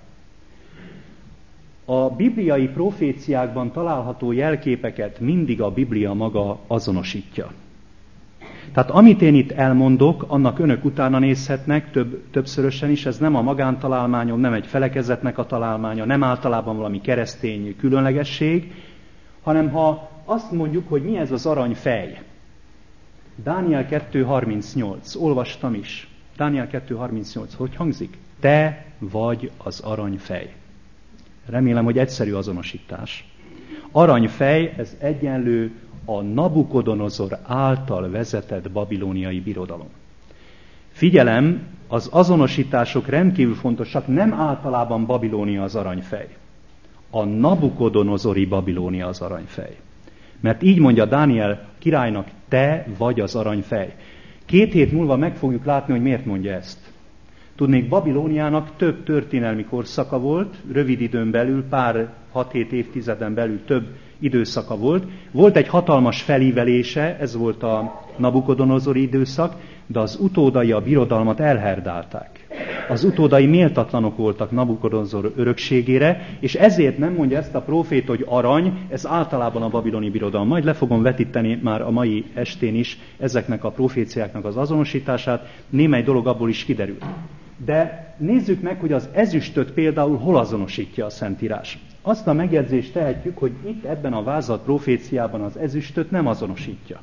A bibliai proféciákban található jelképeket mindig a Biblia maga azonosítja. Tehát amit én itt elmondok, annak önök utána nézhetnek több, többszörösen is, ez nem a magántalálmányom, nem egy felekezetnek a találmánya, nem általában valami keresztény különlegesség, hanem ha azt mondjuk, hogy mi ez az aranyfej. Dániel kettő harmincnyolc, olvastam is. Dániel kettő harmincnyolc, hogy hangzik? Te vagy az aranyfej. Remélem, hogy egyszerű azonosítás. Aranyfej, ez egyenlő a Nabukodonozor által vezetett babilóniai birodalom. Figyelem, az azonosítások rendkívül fontosak, nem általában Babilónia az aranyfej. A Nabukodonozori Babilónia az aranyfej. Mert így mondja Dániel királynak, te vagy az aranyfej. Két hét múlva meg fogjuk látni, hogy miért mondja ezt. Tudnék, Babilóniának több történelmi korszaka volt, rövid időn belül, pár hat-hét évtizeden belül több időszaka volt. Volt egy hatalmas felívelése, ez volt a Nabukodonozori időszak, de az utódai a birodalmat elherdálták. Az utódai méltatlanok voltak Nabukodonozor örökségére, és ezért nem mondja ezt a prófét, hogy arany, ez általában a babiloni birodalom. Majd le fogom vetíteni már a mai estén is ezeknek a proféciáknak az azonosítását, némely dolog abból is kiderül. De nézzük meg, hogy az ezüstöt például hol azonosítja a Szentírás. Azt a megjegyzést tehetjük, hogy itt ebben a vázat proféciában az ezüstöt nem azonosítja.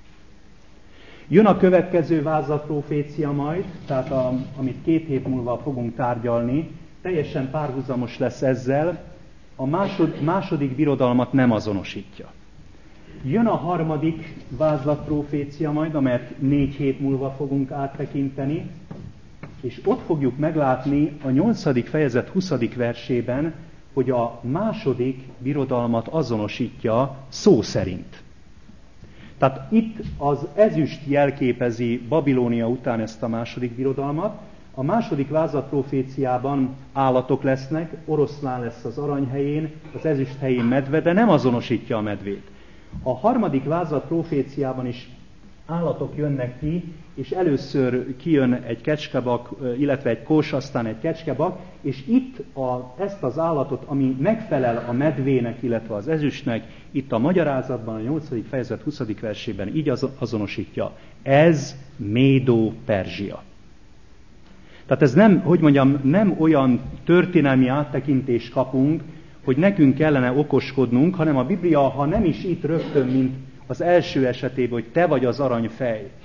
Jön a következő vázat profécia majd, tehát a, amit két hét múlva fogunk tárgyalni, teljesen párhuzamos lesz ezzel, a másod, második birodalmat nem azonosítja. Jön a harmadik vázlat profécia majd, amelyet négy hét múlva fogunk áttekinteni, és ott fogjuk meglátni a nyolcadik fejezet huszadik versében, hogy a második birodalmat azonosítja szó szerint. Tehát itt az ezüst jelképezi Babilónia után ezt a második birodalmat. A második vázat proféciában állatok lesznek, oroszlán lesz az arany helyén, az ezüst helyén medve, de nem azonosítja a medvét. A harmadik vázat proféciában is állatok jönnek ki, és először kijön egy kecskebak, illetve egy kós, aztán egy kecskebak, és itt a, ezt az állatot, ami megfelel a medvének, illetve az ezüstnek, itt a magyarázatban, a nyolcadik fejezet huszadik versében így azonosítja. Ez Médó-Perzsia. Tehát ez nem, hogy mondjam, nem olyan történelmi áttekintést kapunk, hogy nekünk kellene okoskodnunk, hanem a Biblia, ha nem is itt rögtön, mint az első esetében, hogy te vagy az aranyfej,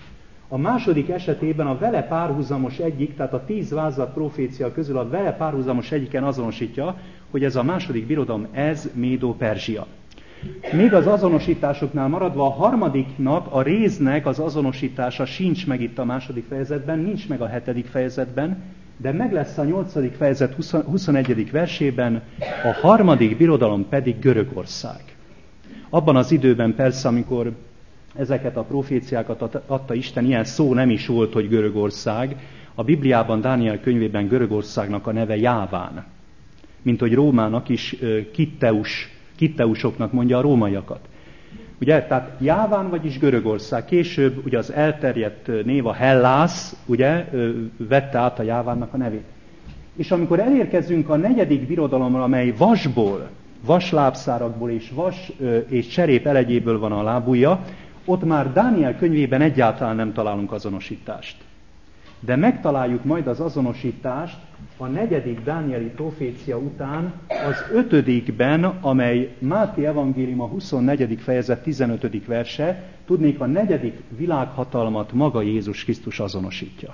A második esetében a vele párhuzamos egyik, tehát a tíz vázlat profécia közül a vele párhuzamos egyiken azonosítja, hogy ez a második birodalom, ez Médó-Perzsia. Még az azonosításoknál maradva a harmadiknak, a réznek az azonosítása sincs meg itt a második fejezetben, nincs meg a hetedik fejezetben, de meg lesz a nyolcadik fejezet huszonegyedik versében, a harmadik birodalom pedig Görögország. Abban az időben persze, amikor ezeket a proféciákat adta Isten, ilyen szó nem is volt, hogy Görögország. A Bibliában, Dániel könyvében Görögországnak a neve Jáván. Mint hogy Rómának is Kitteus, Kitteusoknak mondja a rómaiakat. Ugye, tehát Jáván, vagyis Görögország. Később ugye az elterjedt név a Hellász, ugye, vette át a Jávánnak a nevét. És amikor elérkezünk a negyedik birodalomra, amely vasból, vaslábszárakból és vas és cserép elegyéből van a lábujja, ott már Dániel könyvében egyáltalán nem találunk azonosítást. De megtaláljuk majd az azonosítást a negyedik dánieli profécia után az ötödikben, amely Máté evangélium a huszonnegyedik fejezet tizenötödik verse, tudnék a negyedik világhatalmat maga Jézus Krisztus azonosítja.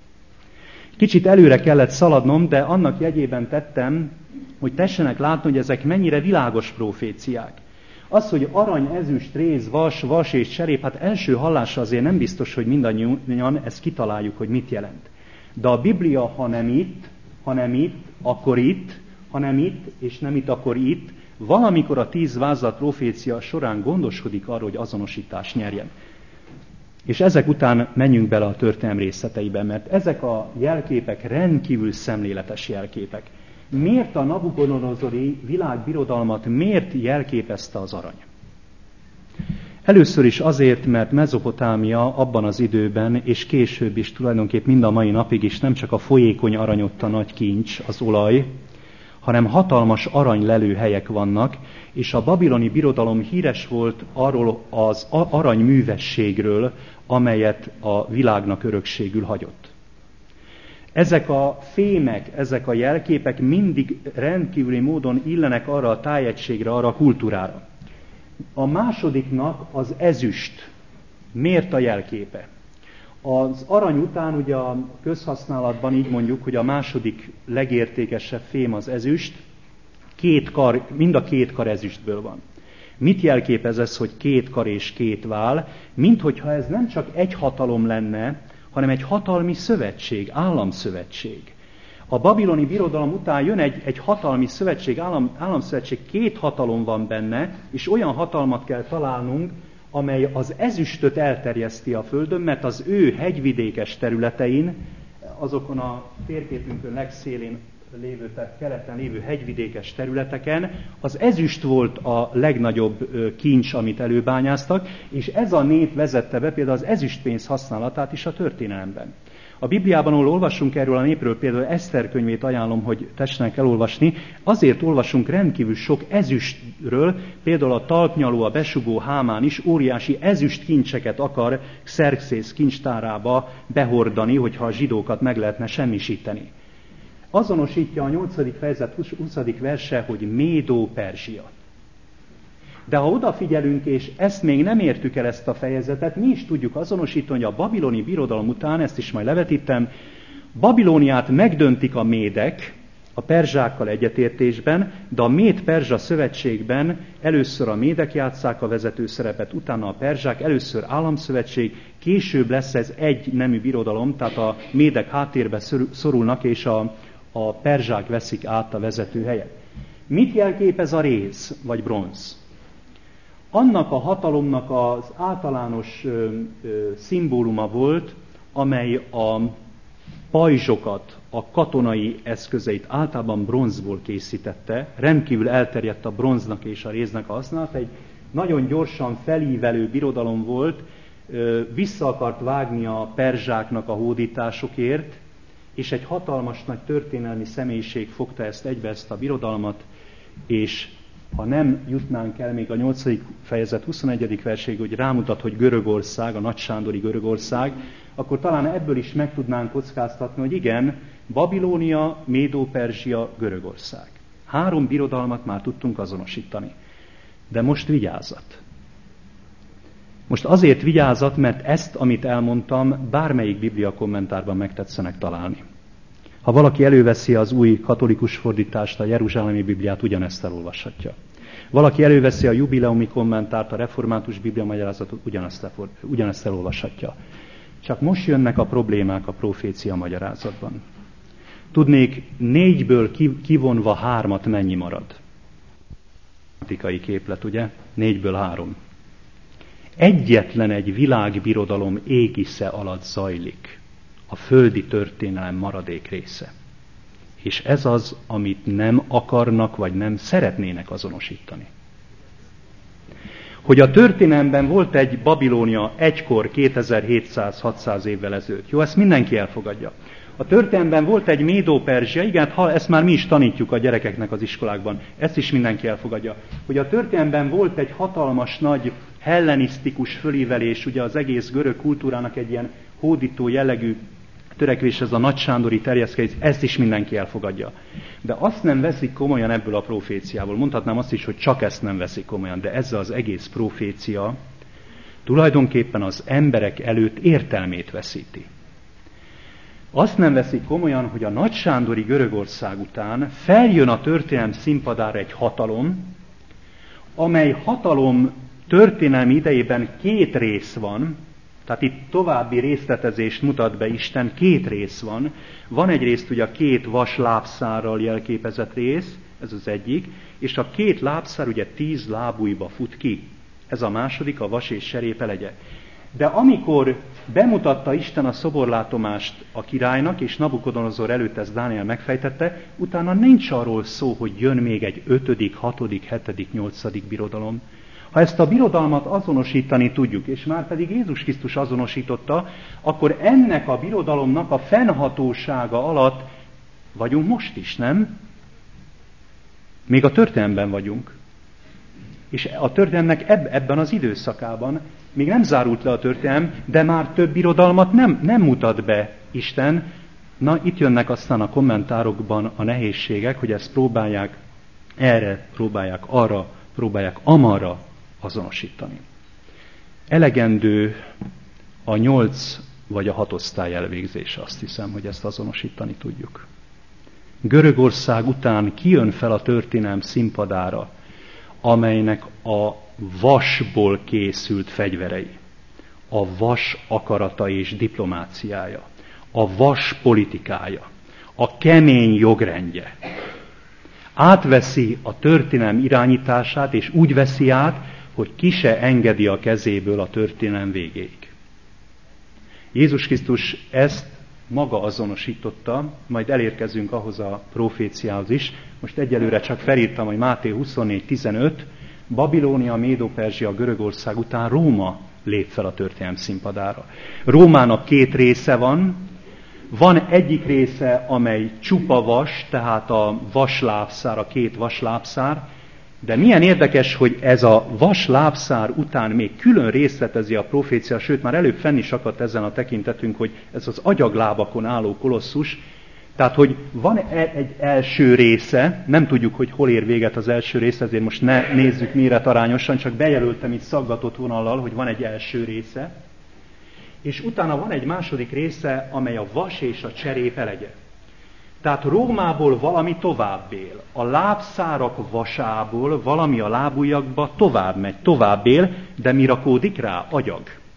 Kicsit előre kellett szaladnom, de annak jegyében tettem, hogy tessenek látni, hogy ezek mennyire világos proféciák. Az, hogy arany, ezüst, réz, vas, vas és cserép, hát első hallásra azért nem biztos, hogy mindannyian ezt kitaláljuk, hogy mit jelent. De a Biblia, ha nem itt, ha nem itt, akkor itt, ha nem itt, és nem itt, akkor itt, valamikor a tíz vázlat profécia során gondoskodik arról, hogy azonosítás nyerjen. És ezek után menjünk bele a történelem részleteibe, mert ezek a jelképek rendkívül szemléletes jelképek. Miért a Nabukodonozori világbirodalmat miért jelképezte az arany? Először is azért, mert Mezopotámia abban az időben, és később is tulajdonképp mind a mai napig is nem csak a folyékony arany ott a nagy kincs, az olaj, hanem hatalmas aranylelőhelyek vannak, és a babiloni birodalom híres volt arról az aranyművességről, amelyet a világnak örökségül hagyott. Ezek a fémek, ezek a jelképek mindig rendkívüli módon illenek arra a tájegységre, arra a kultúrára. A másodiknak az ezüst. Miért a jelképe? Az arany után ugye a közhasználatban így mondjuk, hogy a második legértékesebb fém az ezüst, két kar, mind a két kar ezüstből van. Mit jelképez ez, hogy két kar és két vál? Minthogyha ez nem csak egy hatalom lenne, hanem egy hatalmi szövetség, államszövetség. A babiloni birodalom után jön egy, egy hatalmi szövetség, állam, államszövetség, két hatalom van benne, és olyan hatalmat kell találnunk, amely az ezüstöt elterjeszti a földön, mert az ő hegyvidékes területein, azokon a térképünkön legszélén lévő, tehát keleten lévő hegyvidékes területeken az ezüst volt a legnagyobb kincs, amit előbányáztak, és ez a nép vezette be például az ezüstpénz használatát is a történelemben. A Bibliában, ahol olvasunk erről a népről, például Eszter könyvét ajánlom, hogy tessenek elolvasni, azért olvasunk rendkívül sok ezüstről, például a talpnyaló, a besugó Hámán is óriási ezüst kincseket akar Xerxész kincstárába behordani, hogyha a zsidókat meg lehetne semmisíteni. Azonosítja a nyolcadik fejezet huszadik verse, hogy Médó-Perzsia. De ha odafigyelünk, és ezt még nem értük el ezt a fejezetet, mi is tudjuk azonosítani, hogy a babiloni birodalom után, ezt is majd levetítem, Babilóniát megdöntik a médek, a perzsákkal egyetértésben, de a Méd-Perzsa szövetségben először a médek játsszák a vezető szerepet, utána a perzsák, először államszövetség, később lesz ez egy nemű birodalom, tehát a médek háttérbe szorulnak, és a, a perzsák veszik át a vezető helyet. Mit jelképez a réz, vagy bronz? Annak a hatalomnak az általános ö, ö, szimbóluma volt, amely a pajzsokat, a katonai eszközeit általában bronzból készítette, rendkívül elterjedt a bronznak és a réznek a használata, egy nagyon gyorsan felívelő birodalom volt, ö, vissza akart vágni a perzsáknak a hódításokért, és egy hatalmas nagy történelmi személyiség fogta ezt egybe, ezt a birodalmat, és ha nem jutnánk el még a nyolcadik fejezet huszonegyedik verséig, hogy rámutat, hogy Görögország, a nagysándori Görögország, akkor talán ebből is meg tudnánk kockáztatni, hogy igen, Babilónia, Médó-Perzsia, Görögország. Három birodalmat már tudtunk azonosítani. De most vigyázat! Most azért vigyázat, mert ezt, amit elmondtam, bármelyik Biblia kommentárban megtetszenek találni. Ha valaki előveszi az új katolikus fordítást, a Jeruzsálemi Bibliát, ugyanezt elolvashatja. Valaki előveszi a jubileumi kommentárt, a református Biblia magyarázatot, ugyanezt, ugyanezt elolvashatja. Csak most jönnek a problémák a profécia magyarázatban. Tudnék, négyből kivonva hármat mennyi marad? Antikai képlet, ugye? Négyből három. Egyetlen egy világbirodalom égisze alatt zajlik. A földi történelem maradék része. És ez az, amit nem akarnak, vagy nem szeretnének azonosítani. Hogy a történelemben volt egy Babilónia egykor kétezer-hétszáz-hatszáz évvel ezelőtt. Jó, ezt mindenki elfogadja. A történelemben volt egy Médó-Perzsia, igen, ha ezt már mi is tanítjuk a gyerekeknek az iskolákban, ezt is mindenki elfogadja. Hogy a történelemben volt egy hatalmas nagy hellenisztikus fölívelés, ugye az egész görög kultúrának egy ilyen hódító jellegű törekvés, ez a nagysándori terjeszkedés, ezt is mindenki elfogadja. De azt nem veszik komolyan ebből a proféciából. Mondhatnám azt is, hogy csak ezt nem veszik komolyan, de ez az egész profécia tulajdonképpen az emberek előtt értelmét veszíti. Azt nem veszik komolyan, hogy a nagysándori Görögország után feljön a történelem színpadára egy hatalom, amely hatalom történelmi idejében két rész van, tehát itt további részletezést mutat be Isten, két rész van. Van egyrészt ugye a két vas lábszárral jelképezett rész, ez az egyik, és a két lábszár ugye tíz lábújba fut ki. Ez a második, a vas és serép elegye. De amikor bemutatta Isten a szoborlátomást a királynak, és Nabukodonozor előtt ezt Dániel megfejtette, utána nincs arról szó, hogy jön még egy ötödik, hatodik, hetedik, nyolcadik birodalom. Ha ezt a birodalmat azonosítani tudjuk, és már pedig Jézus Krisztus azonosította, akkor ennek a birodalomnak a fennhatósága alatt vagyunk most is, nem? Még a történelemben vagyunk. És a történelemnek eb- ebben az időszakában még nem zárult le a történelem, de már több birodalmat nem, nem mutat be Isten. Na, itt jönnek aztán a kommentárokban a nehézségek, hogy ezt próbálják, erre próbálják, arra próbálják, amarra azonosítani. Elegendő a nyolc vagy a hat osztály elvégzése, azt hiszem, hogy ezt azonosítani tudjuk. Görögország után kijön fel a történelem színpadára, amelynek a vasból készült fegyverei, a vas akarata és diplomáciája, a vas politikája, a kemény jogrendje. Átveszi a történelem irányítását, és úgy veszi át, hogy ki se engedi a kezéből a történelem végéig. Jézus Krisztus ezt maga azonosította, majd elérkezünk ahhoz a proféciához is. Most egyelőre csak felírtam, hogy Máté huszonnégy tizenöt, Babilónia, Médó-Perzsia, Görögország után Róma lép fel a történelem színpadára. Rómának két része van. Van egyik része, amely csupa vas, tehát a vaslábszár, a két vaslábszár, de milyen érdekes, hogy ez a vaslábszár után még külön részletezi a profécia, sőt már előbb fenn is akadt ezen a tekintetünk, hogy ez az agyaglábakon álló kolosszus, tehát hogy van egy első része, nem tudjuk, hogy hol ér véget az első része, ezért most ne nézzük méretarányosan, csak bejelöltem itt szaggatott vonallal, hogy van egy első része, és utána van egy második része, amely a vas és a cserép elegye. Tehát Rómából valami tovább él. A lábszárak vasából valami a lábujjakba tovább megy, tovább él, de mi rakódik rá? Agyag.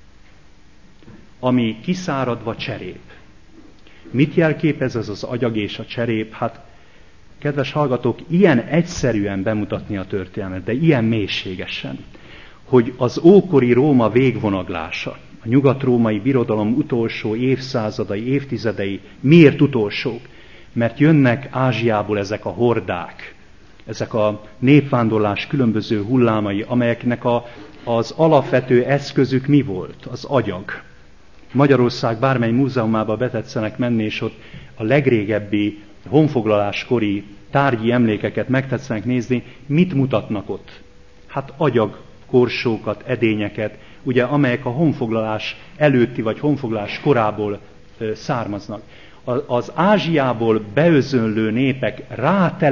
Ami kiszáradva cserép. Mit jelképez ez az agyag és a cserép? Hát, kedves hallgatók, ilyen egyszerűen bemutatni a történelmet, de ilyen mélységesen, hogy az ókori Róma végvonaglása, a nyugat-római birodalom utolsó évszázadai, évtizedei, miért utolsók? Mert jönnek Ázsiából ezek a hordák, ezek a népvándorlás különböző hullámai, amelyeknek a, az alapvető eszközük mi volt? Az agyag. Magyarország bármely múzeumába betetszenek menni, és ott a legrégebbi honfoglaláskori tárgyi emlékeket megtetszenek nézni, mit mutatnak ott? Hát agyag korsókat, edényeket, ugye, amelyek a honfoglalás előtti vagy honfoglalás korából ö, származnak. Az Ázsiából beözönlő népek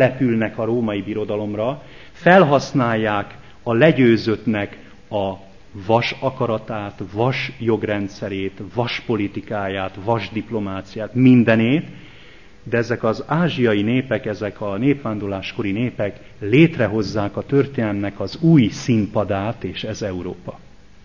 rátelepülnek a római birodalomra, felhasználják a legyőzöttnek a vas akaratát, vas jogrendszerét, vas politikáját, vas diplomáciát, mindenét, de ezek az ázsiai népek, ezek a népvándorláskori népek létrehozzák a történelmnek az új színpadát, és ez Európa.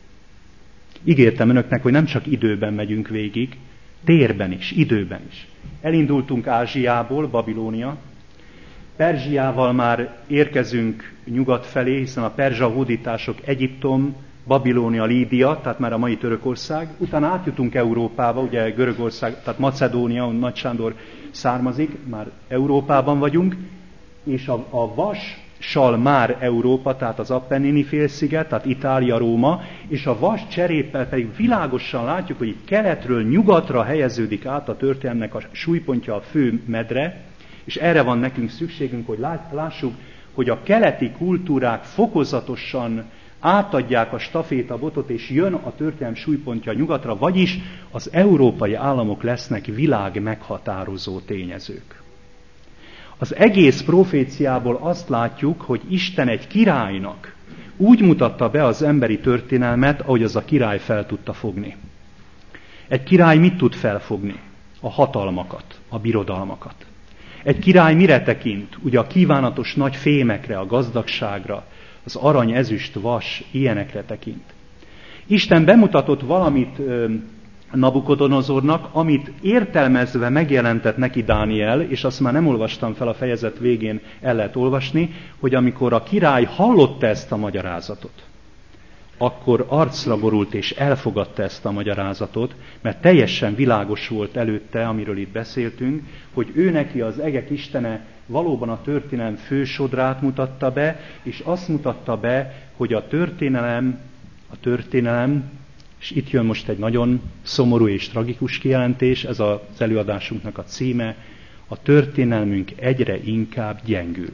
Ígértem önöknek, hogy nem csak időben megyünk végig, térben is, időben is. Elindultunk Ázsiából, Babilónia, Perzsiával már érkezünk nyugat felé, hiszen a perzsa hódítások Egyiptom, Babilónia, Lídia, tehát már a mai Törökország. Utána átjutunk Európába, ugye Görögország, tehát Macedónia, ahol Nagy Sándor származik, már Európában vagyunk, és a, a vassal már Európa, tehát az Appennini félsziget, tehát Itália, Róma, és a vas cseréppel pedig világosan látjuk, hogy itt keletről nyugatra helyeződik át a történelmnek a súlypontja, a fő medre, és erre van nekünk szükségünk, hogy lássuk, hogy a keleti kultúrák fokozatosan átadják a stafétabotot, és jön a történelem súlypontja nyugatra, vagyis az európai államok lesznek világ meghatározó tényezők. Az egész proféciából azt látjuk, hogy Isten egy királynak úgy mutatta be az emberi történelmet, ahogy az a király fel tudta fogni. Egy király mit tud felfogni? A hatalmakat, a birodalmakat. Egy király mire tekint? Ugye a kívánatos nagy fémekre, a gazdagságra, az arany, ezüst, vas, ilyenekre tekint. Isten bemutatott valamit Nabukodonozornak, amit értelmezve megjelentett neki Dániel, és azt már nem olvastam fel, a fejezet végén el lehet olvasni, hogy amikor a király hallotta ezt a magyarázatot, akkor arcra borult és elfogadta ezt a magyarázatot, mert teljesen világos volt előtte, amiről itt beszéltünk, hogy ő neki az egek istene valóban a történelem fősodrát mutatta be, és azt mutatta be, hogy a történelem, a történelem, és itt jön most egy nagyon szomorú és tragikus kijelentés, ez az előadásunknak a címe, a történelmünk egyre inkább gyengül.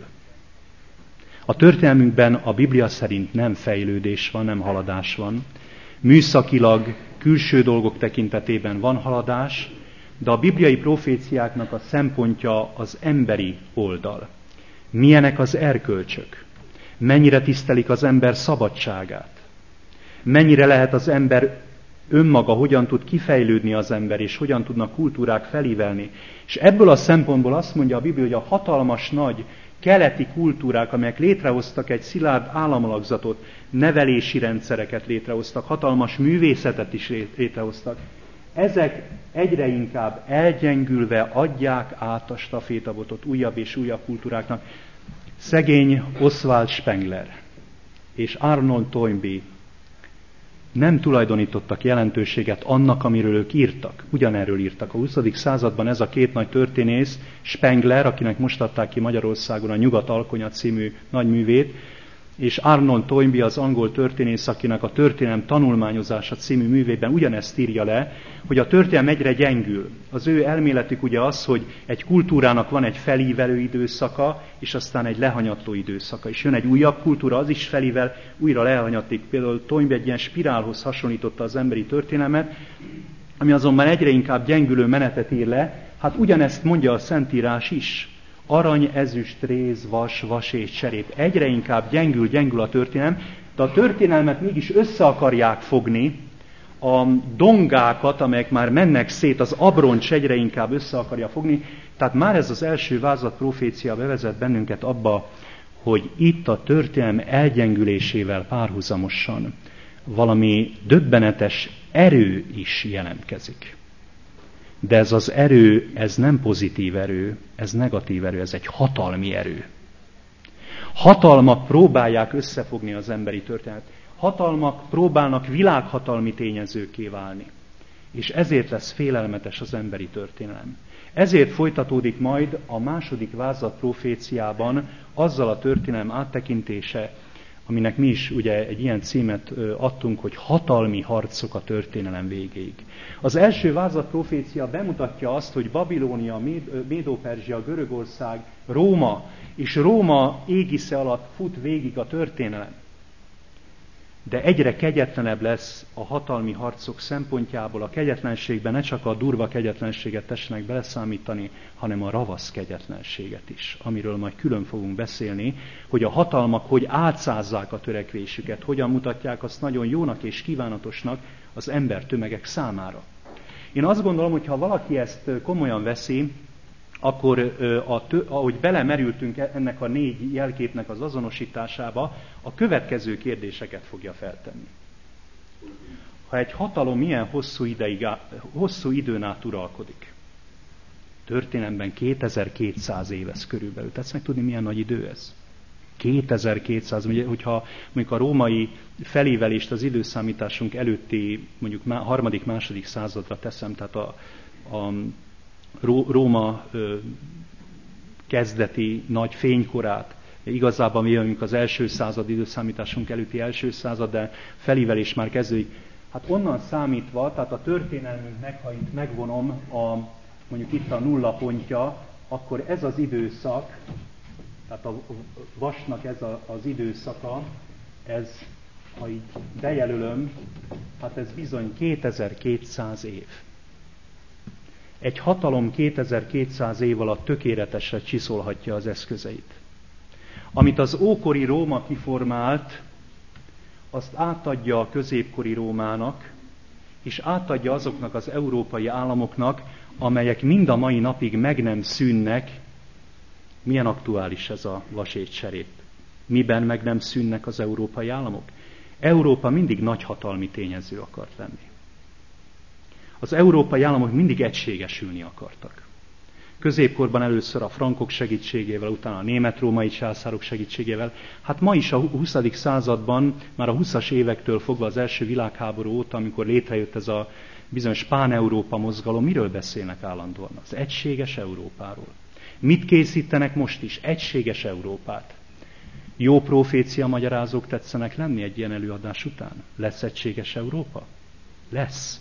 A történelmünkben a Biblia szerint nem fejlődés van, nem haladás van. Műszakilag, külső dolgok tekintetében van haladás, de a bibliai proféciáknak a szempontja az emberi oldal. Milyenek az erkölcsök? Mennyire tisztelik az ember szabadságát? Mennyire lehet az ember önmaga, hogyan tud kifejlődni az ember, és hogyan tudnak kultúrák felívelni? És ebből a szempontból azt mondja a Biblia, hogy a hatalmas nagy keleti kultúrák, amelyek létrehoztak egy szilárd államalakzatot, nevelési rendszereket létrehoztak, hatalmas művészetet is létrehoztak, ezek egyre inkább elgyengülve adják át a stafétabotot újabb és újabb kultúráknak. Szegény Oswald Spengler és Arnold Toynbee nem tulajdonítottak jelentőséget annak, amiről ők írtak. Ugyanerről írtak. A huszadik században ez a két nagy történész, Spengler, akinek most adták ki Magyarországon a Nyugat alkonya című nagyművét, és Arnold Toynbee, az angol történész, akinek a Történelem tanulmányozása című művében ugyanezt írja le, hogy a történelem egyre gyengül. Az ő elméletük ugye az, hogy egy kultúrának van egy felívelő időszaka, és aztán egy lehanyatló időszaka. És jön egy újabb kultúra, az is felível, újra lehanyatlik. Például Toynbee egy ilyen spirálhoz hasonlította az emberi történelmet, ami azonban egyre inkább gyengülő menetet ír le. Hát ugyanezt mondja a Szentírás is. Arany, ezüst, réz, vas, vas és cserép. Egyre inkább gyengül, gyengül a történelem, de a történelmet mégis össze akarják fogni, a dongákat, amelyek már mennek szét, az abroncs egyre inkább össze akarja fogni. Tehát már ez az első vázlat profécia bevezet bennünket abba, hogy itt a történelem elgyengülésével párhuzamosan valami döbbenetes erő is jelentkezik. De ez az erő, ez nem pozitív erő, ez negatív erő, ez egy hatalmi erő. Hatalmak próbálják összefogni az emberi történetet. Hatalmak próbálnak világhatalmi tényezőkké válni. És ezért lesz félelmetes az emberi történelem. Ezért folytatódik majd a második vázlat proféciában azzal a történelem áttekintése, aminek mi is ugye egy ilyen címet adtunk, hogy hatalmi harcok a történelem végéig. Az első vázlat profécia bemutatja azt, hogy Babilónia, Médo-Perzsia, Görögország, Róma, és Róma égisze alatt fut végig a történelem. de egyre kegyetlenebb lesz a hatalmi harcok szempontjából. A kegyetlenségben ne csak a durva kegyetlenséget tessenek beleszámítani, hanem a ravasz kegyetlenséget is, amiről majd külön fogunk beszélni, hogy a hatalmak hogy átszázzák a törekvésüket, hogyan mutatják azt nagyon jónak és kívánatosnak az embertömegek számára. Én azt gondolom, hogy ha valaki ezt komolyan veszi, akkor a tö, ahogy belemerültünk ennek a négy jelképnek az azonosításába, a következő kérdéseket fogja feltenni. Ha egy hatalom ilyen hosszú, ideig, hosszú időn át uralkodik, történelemben kétezer-kétszáz év ez körülbelül, tetsz meg tudni, milyen nagy idő ez? kétezer-kétszáz, hogyha mondjuk a római felévelést az időszámításunk előtti, mondjuk harmadik, második századra teszem, tehát a, a Róma ö, kezdeti nagy fénykorát, igazából mi jönünk az első század időszámításunk előtti első század, de felívelés már kezdődik. Hát onnan számítva, tehát a történelmünknek, ha itt megvonom, a, mondjuk itt a nulla pontja, akkor ez az időszak, tehát a vasnak ez a, az időszaka, ez, ha így bejelölöm, hát ez bizony kétezer-kétszáz év. Egy hatalom kétezer-kétszáz év alatt tökéletesre csiszolhatja az eszközeit. Amit az ókori Róma kiformált, azt átadja a középkori Rómának, és átadja azoknak az európai államoknak, amelyek mind a mai napig meg nem szűnnek. Milyen aktuális ez a vasétserép? Miben meg nem szűnnek az európai államok? Európa mindig nagyhatalmi tényező akart lenni. Az európai államok mindig egységesülni akartak. Középkorban először a frankok segítségével, utána a német-római császárok segítségével. Hát ma is a huszadik században, már a huszas évektől fogva az első világháború óta, amikor létrejött ez a bizonyos pán-európa mozgalom, miről beszélnek állandóan? Az egységes Európáról. Mit készítenek most is? Egységes Európát. Jó profécia magyarázók tetszenek lenni egy ilyen előadás után? Lesz egységes Európa? Lesz.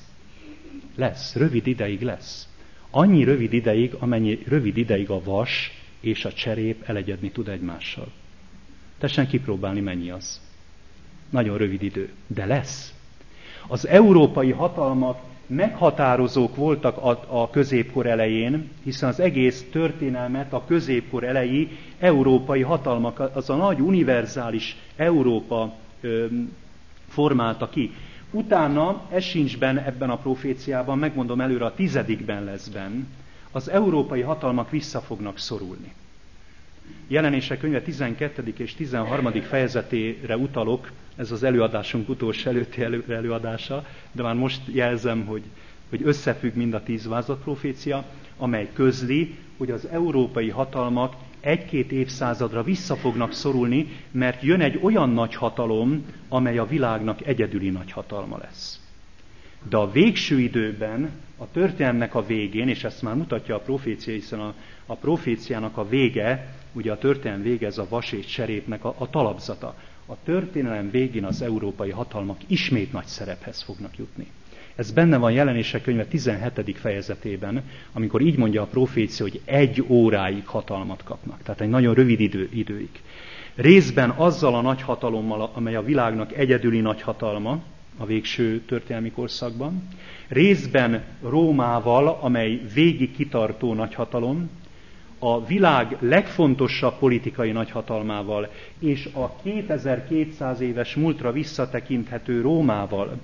Lesz. Rövid ideig lesz. Annyi rövid ideig, amennyi rövid ideig a vas és a cserép elegyedni tud egymással. Tessen kipróbálni, mennyi az. Nagyon rövid idő. De lesz. Az európai hatalmak meghatározók voltak a, a középkor elején, hiszen az egész történelmet a középkor elejé európai hatalmak, az a nagy univerzális Európa ö, formálta ki. Utána, ez sincs benne ebben a proféciában, megmondom előre, a tizedikben lesz benn, az európai hatalmak vissza fognak szorulni. Jelenések könyve tizenkettedik és tizenharmadik fejezetére utalok, ez az előadásunk utolsó előtti elő, előadása, de már most jelzem, hogy, hogy összefügg mind a tíz vázlat profécia, amely közli, hogy az európai hatalmak egy-két évszázadra vissza fognak szorulni, mert jön egy olyan nagy hatalom, amely a világnak egyedüli nagy hatalma lesz. De a végső időben, a történelemnek a végén, és ezt már mutatja a profécia, hiszen a, a proféciának a vége, ugye a történelem vége, ez a vasét cserépnek a, a talapzata. A történelem végén az európai hatalmak ismét nagy szerephez fognak jutni. Ez benne van Jelenések könyve tizenhetedik fejezetében, amikor így mondja a profécia, hogy egy óráig hatalmat kapnak. Tehát egy nagyon rövid idő, időig. Részben azzal a nagy hatalommal, amely a világnak egyedüli nagy hatalma a végső történelmi korszakban, részben Rómával, amely végig kitartó nagy hatalom, a világ legfontosabb politikai nagyhatalmával és a kétezer-kétszáz éves múltra visszatekinthető Rómával,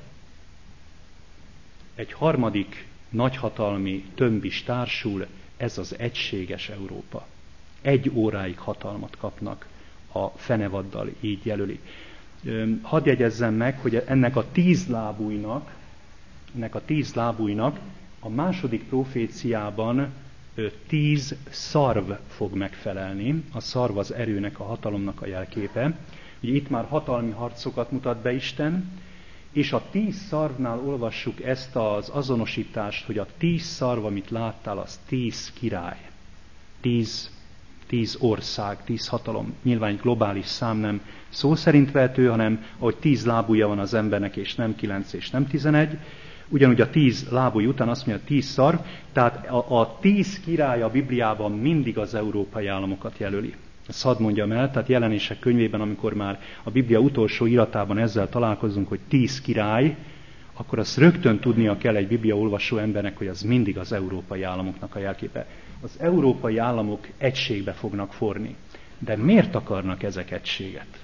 egy harmadik nagyhatalmi tömb is társul, ez az egységes Európa. Egy óráig hatalmat kapnak, a fenevaddal így jelöli. Hadd jegyezzem meg, hogy ennek a tíz lábújnak, ennek a tíz lábújnak a második proféciában tíz szarv fog megfelelni. A szarv az erőnek, a hatalomnak a jelképe. Ugye itt már hatalmi harcokat mutat be Isten, és a tíz szarvnál olvassuk ezt az azonosítást, hogy a tíz szarv, amit láttál, az tíz király. Tíz, tíz ország, tíz hatalom. Nyilván egy globális szám nem szó szerint vehető, hanem ahogy tíz lábúja van az embernek, és nem kilenc és nem tizenegy. Ugyanúgy a tíz lábúj után azt mondja, tíz szarv, tehát a, a tíz király a Bibliában mindig az európai államokat jelöli. Ezt hadd mondjam el, tehát Jelenések könyvében, amikor már a Biblia utolsó iratában ezzel találkozunk, hogy tíz király, akkor azt rögtön tudnia kell egy Biblia olvasó embernek, hogy az mindig az európai államoknak a jelképe. Az európai államok egységbe fognak forni. De miért akarnak ezek egységet?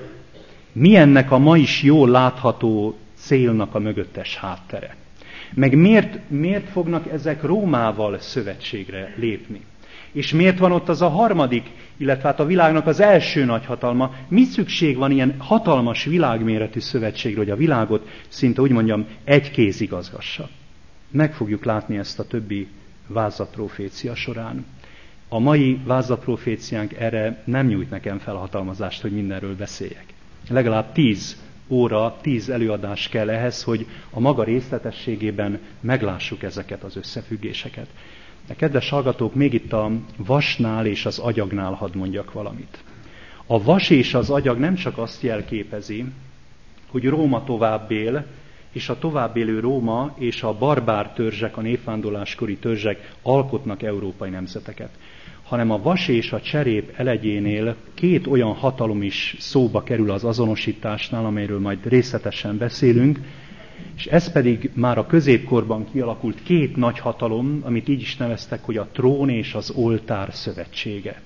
Mi ennek a ma is jól látható célnak a mögöttes háttere? Meg miért, miért fognak ezek Rómával szövetségre lépni? És miért van ott az a harmadik, illetve hát a világnak az első nagyhatalma? Mi szükség van ilyen hatalmas világméretű szövetségre, hogy a világot szinte úgy mondjam egy kéz igazgassa? Meg fogjuk látni ezt a többi vázlatprofécia során. A mai vázlatproféciánk erre nem nyújt nekem felhatalmazást, hogy mindenről beszéljek. Legalább tíz óra, tíz előadás kell ehhez, hogy a maga részletességében meglássuk ezeket az összefüggéseket. De kedves hallgatók, még itt a vasnál és az agyagnál hadd mondjak valamit. A vas és az agyag nem csak azt jelképezi, hogy Róma tovább él, és a továbbélő Róma és a barbár törzsek, a népvándorláskori törzsek alkotnak európai nemzeteket, hanem a vas és a cserép elegyénél két olyan hatalom is szóba kerül az azonosításnál, amelyről majd részletesen beszélünk, és ez pedig már a középkorban kialakult két nagy hatalom, amit így is neveztek, hogy a trón és az oltár szövetsége.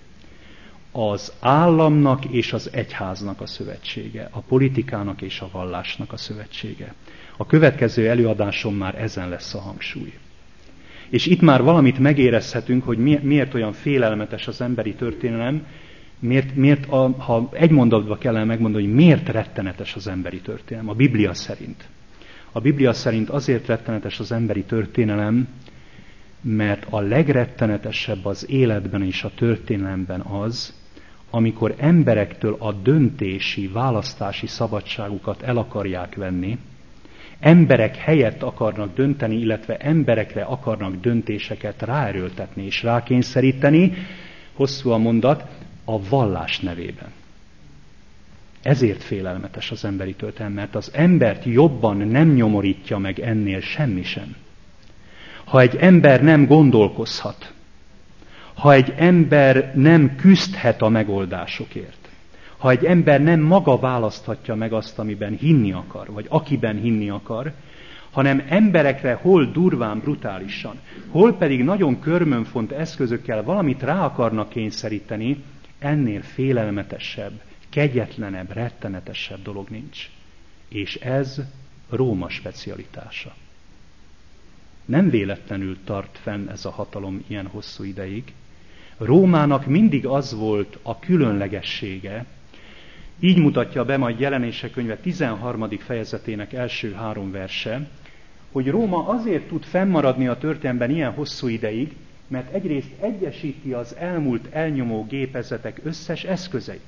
Az államnak és az egyháznak a szövetsége, a politikának és a vallásnak a szövetsége. A következő előadáson már ezen lesz a hangsúly. És itt már valamit megérezhetünk, hogy miért olyan félelmetes az emberi történelem, miért, miért a, ha egy mondatba kellene megmondani, hogy miért rettenetes az emberi történelem, a Biblia szerint. A Biblia szerint azért rettenetes az emberi történelem, mert a legrettenetesebb az életben és a történelemben az, amikor emberektől a döntési, választási szabadságukat el akarják venni, emberek helyett akarnak dönteni, illetve emberekre akarnak döntéseket ráerőltetni és rákényszeríteni, hosszú a mondat, a vallás nevében. Ezért félelmetes az emberi történelem, mert az embert jobban nem nyomorítja meg ennél semmi sem. Ha egy ember nem gondolkozhat, ha egy ember nem küzdhet a megoldásokért, ha egy ember nem maga választhatja meg azt, amiben hinni akar, vagy akiben hinni akar, hanem emberekre hol durván, brutálisan, hol pedig nagyon körmönfont eszközökkel valamit rá akarnak kényszeríteni, ennél félelmetesebb, kegyetlenebb, rettenetesebb dolog nincs. És ez Róma specialitása. Nem véletlenül tart fenn ez a hatalom ilyen hosszú ideig. Rómának mindig az volt a különlegessége, így mutatja be majd Jelenések könyve tizenharmadik fejezetének első három verse, hogy Róma azért tud fennmaradni a történelemben ilyen hosszú ideig, mert egyrészt egyesíti az elmúlt elnyomó gépezetek összes eszközeit.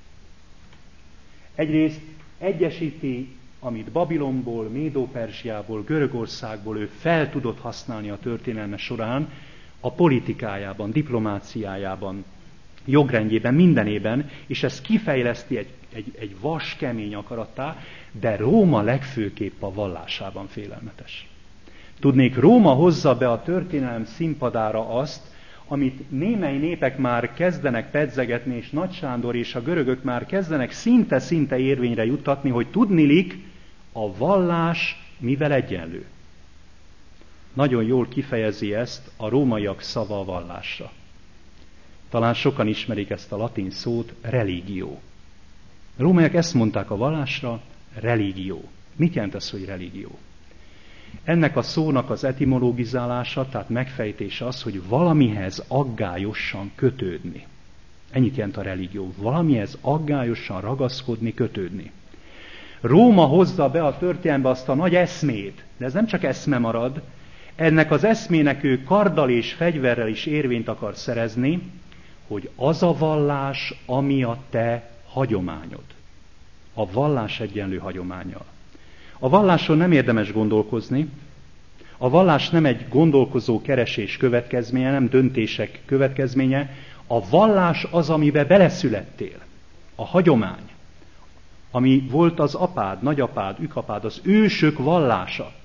Egyrészt egyesíti, amit Babilonból, Médó-Perzsiából, Görögországból ő fel tudott használni a történelme során, a politikájában, diplomáciájában, jogrendjében, mindenében, és ez kifejleszti egy, egy, egy vas, kemény akarattá, de Róma legfőképp a vallásában félelmetes. Tudnék, Róma hozza be a történelem színpadára azt, amit némely népek már kezdenek pedzegetni, és Nagy Sándor és a görögök már kezdenek szinte-szinte érvényre juttatni, hogy tudnilik, a vallás mivel egyenlő. Nagyon jól kifejezi ezt a rómaiak szava a vallásra. Talán sokan ismerik ezt a latin szót, religió. A rómaiak ezt mondták a vallásra, religió. Mit jelent ez, hogy religió? Ennek a szónak az etimologizálása, tehát megfejtése az, hogy valamihez aggályosan kötődni. Ennyit jelent a religió. Valamihez aggályosan ragaszkodni, kötődni. Róma hozza be a történelembe azt a nagy eszmét, de ez nem csak eszme marad, ennek az eszmének ő karddal és fegyverrel is érvényt akar szerezni, hogy az a vallás, ami a te hagyományod. A vallás egyenlő hagyománnyal. A valláson nem érdemes gondolkozni, a vallás nem egy gondolkozó keresés következménye, nem döntések következménye, a vallás az, amiben beleszülettél, a hagyomány, ami volt az apád, nagyapád, ükapád, az ősök vallása.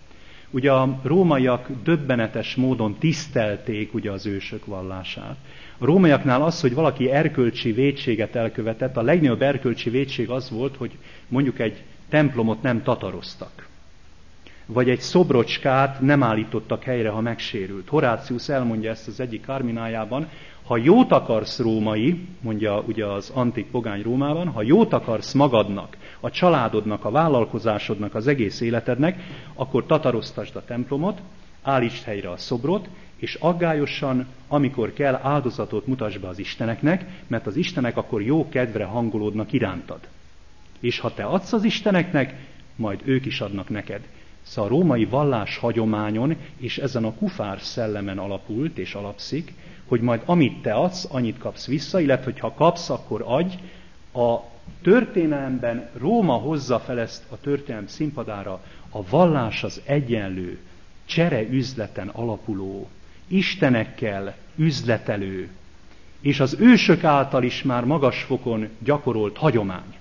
Ugye a rómaiak döbbenetes módon tisztelték ugye az ősök vallását. A rómaiaknál az, hogy valaki erkölcsi vétséget elkövetett, a legnagyobb erkölcsi vétség az volt, hogy mondjuk egy templomot nem tataroztak. Vagy egy szobrocskát nem állítottak helyre, ha megsérült. Horácius elmondja ezt az egyik Carminájában, ha jót akarsz római, mondja ugye az antik pogány Rómában, ha jót akarsz magadnak, a családodnak, a vállalkozásodnak, az egész életednek, akkor tataroztasd a templomot, állítsd helyre a szobrot, és aggályosan, amikor kell, áldozatot mutasd be az isteneknek, mert az istenek akkor jó kedvre hangolódnak irántad. És ha te adsz az isteneknek, majd ők is adnak neked. Szóval a római vallás hagyományon és ezen a kufár szellemen alapult és alapszik, hogy majd amit te adsz, annyit kapsz vissza, illetve hogy ha kapsz, akkor adj. A történelemben Róma hozza fel ezt a történelem színpadára, a vallás az egyenlő, csere üzleten alapuló, istenekkel üzletelő, és az ősök által is már magas fokon gyakorolt hagyomány.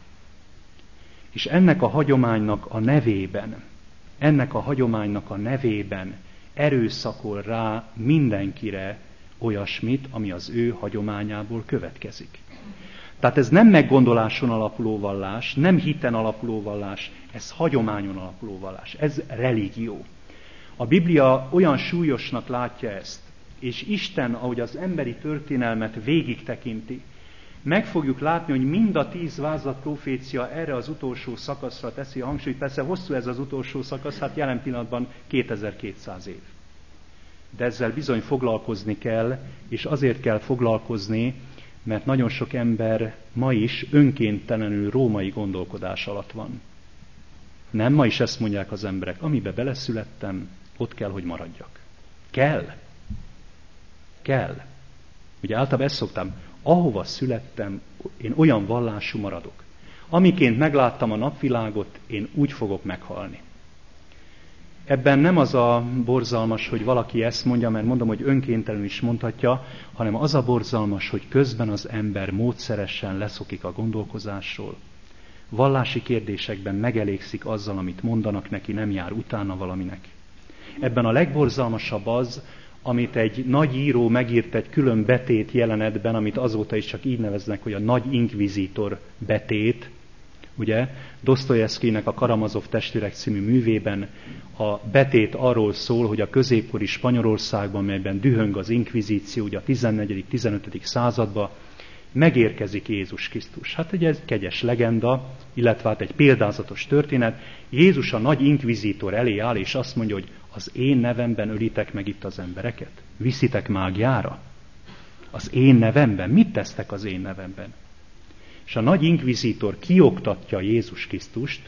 És ennek a hagyománynak a nevében, ennek a hagyománynak a nevében erőszakol rá mindenkire olyasmit, ami az ő hagyományából következik. Tehát ez nem meggondoláson alapuló vallás, nem hiten alapuló vallás, ez hagyományon alapuló vallás, ez religió. A Biblia olyan súlyosnak látja ezt, és Isten, ahogy az emberi történelmet végig tekinti, meg fogjuk látni, hogy mind a tíz vázlat profécia erre az utolsó szakaszra teszi a hangsúlyt. Persze hosszú ez az utolsó szakasz, hát jelen pillanatban kétezer-kétszáz év. De ezzel bizony foglalkozni kell, és azért kell foglalkozni, mert nagyon sok ember ma is önkéntelenül római gondolkodás alatt van. Nem, ma is ezt mondják az emberek, amibe beleszülettem, ott kell, hogy maradjak. Kell. Kell. Ugye általában ezt szoktam, ahova születtem, én olyan vallású maradok. Amiként megláttam a napvilágot, én úgy fogok meghalni. Ebben nem az a borzalmas, hogy valaki ezt mondja, mert mondom, hogy önkéntelenül is mondhatja, hanem az a borzalmas, hogy közben az ember módszeresen leszokik a gondolkozásról. Vallási kérdésekben megelégszik azzal, amit mondanak neki, nem jár utána valaminek. Ebben a legborzalmasabb az, amit egy nagy író megírt egy külön betét jelenetben, amit azóta is csak így neveznek, hogy a nagy inkvizítor betét. Ugye, Dosztojevszkijnek a Karamazov testvérek című művében a betét arról szól, hogy a középkori Spanyolországban, melyben dühöng az inkvizíció, ugye a tizennegyedik-tizenötödik században, megérkezik Jézus Krisztus. Hát ugye ez kegyes legenda, illetve hát egy példázatos történet. Jézus a nagy inkvizítor elé áll, és azt mondja, hogy az én nevemben ölitek meg itt az embereket? Viszitek mágiára? Az én nevemben? Mit tesztek az én nevemben? És a nagy inkvizítor kioktatja Jézus Krisztust,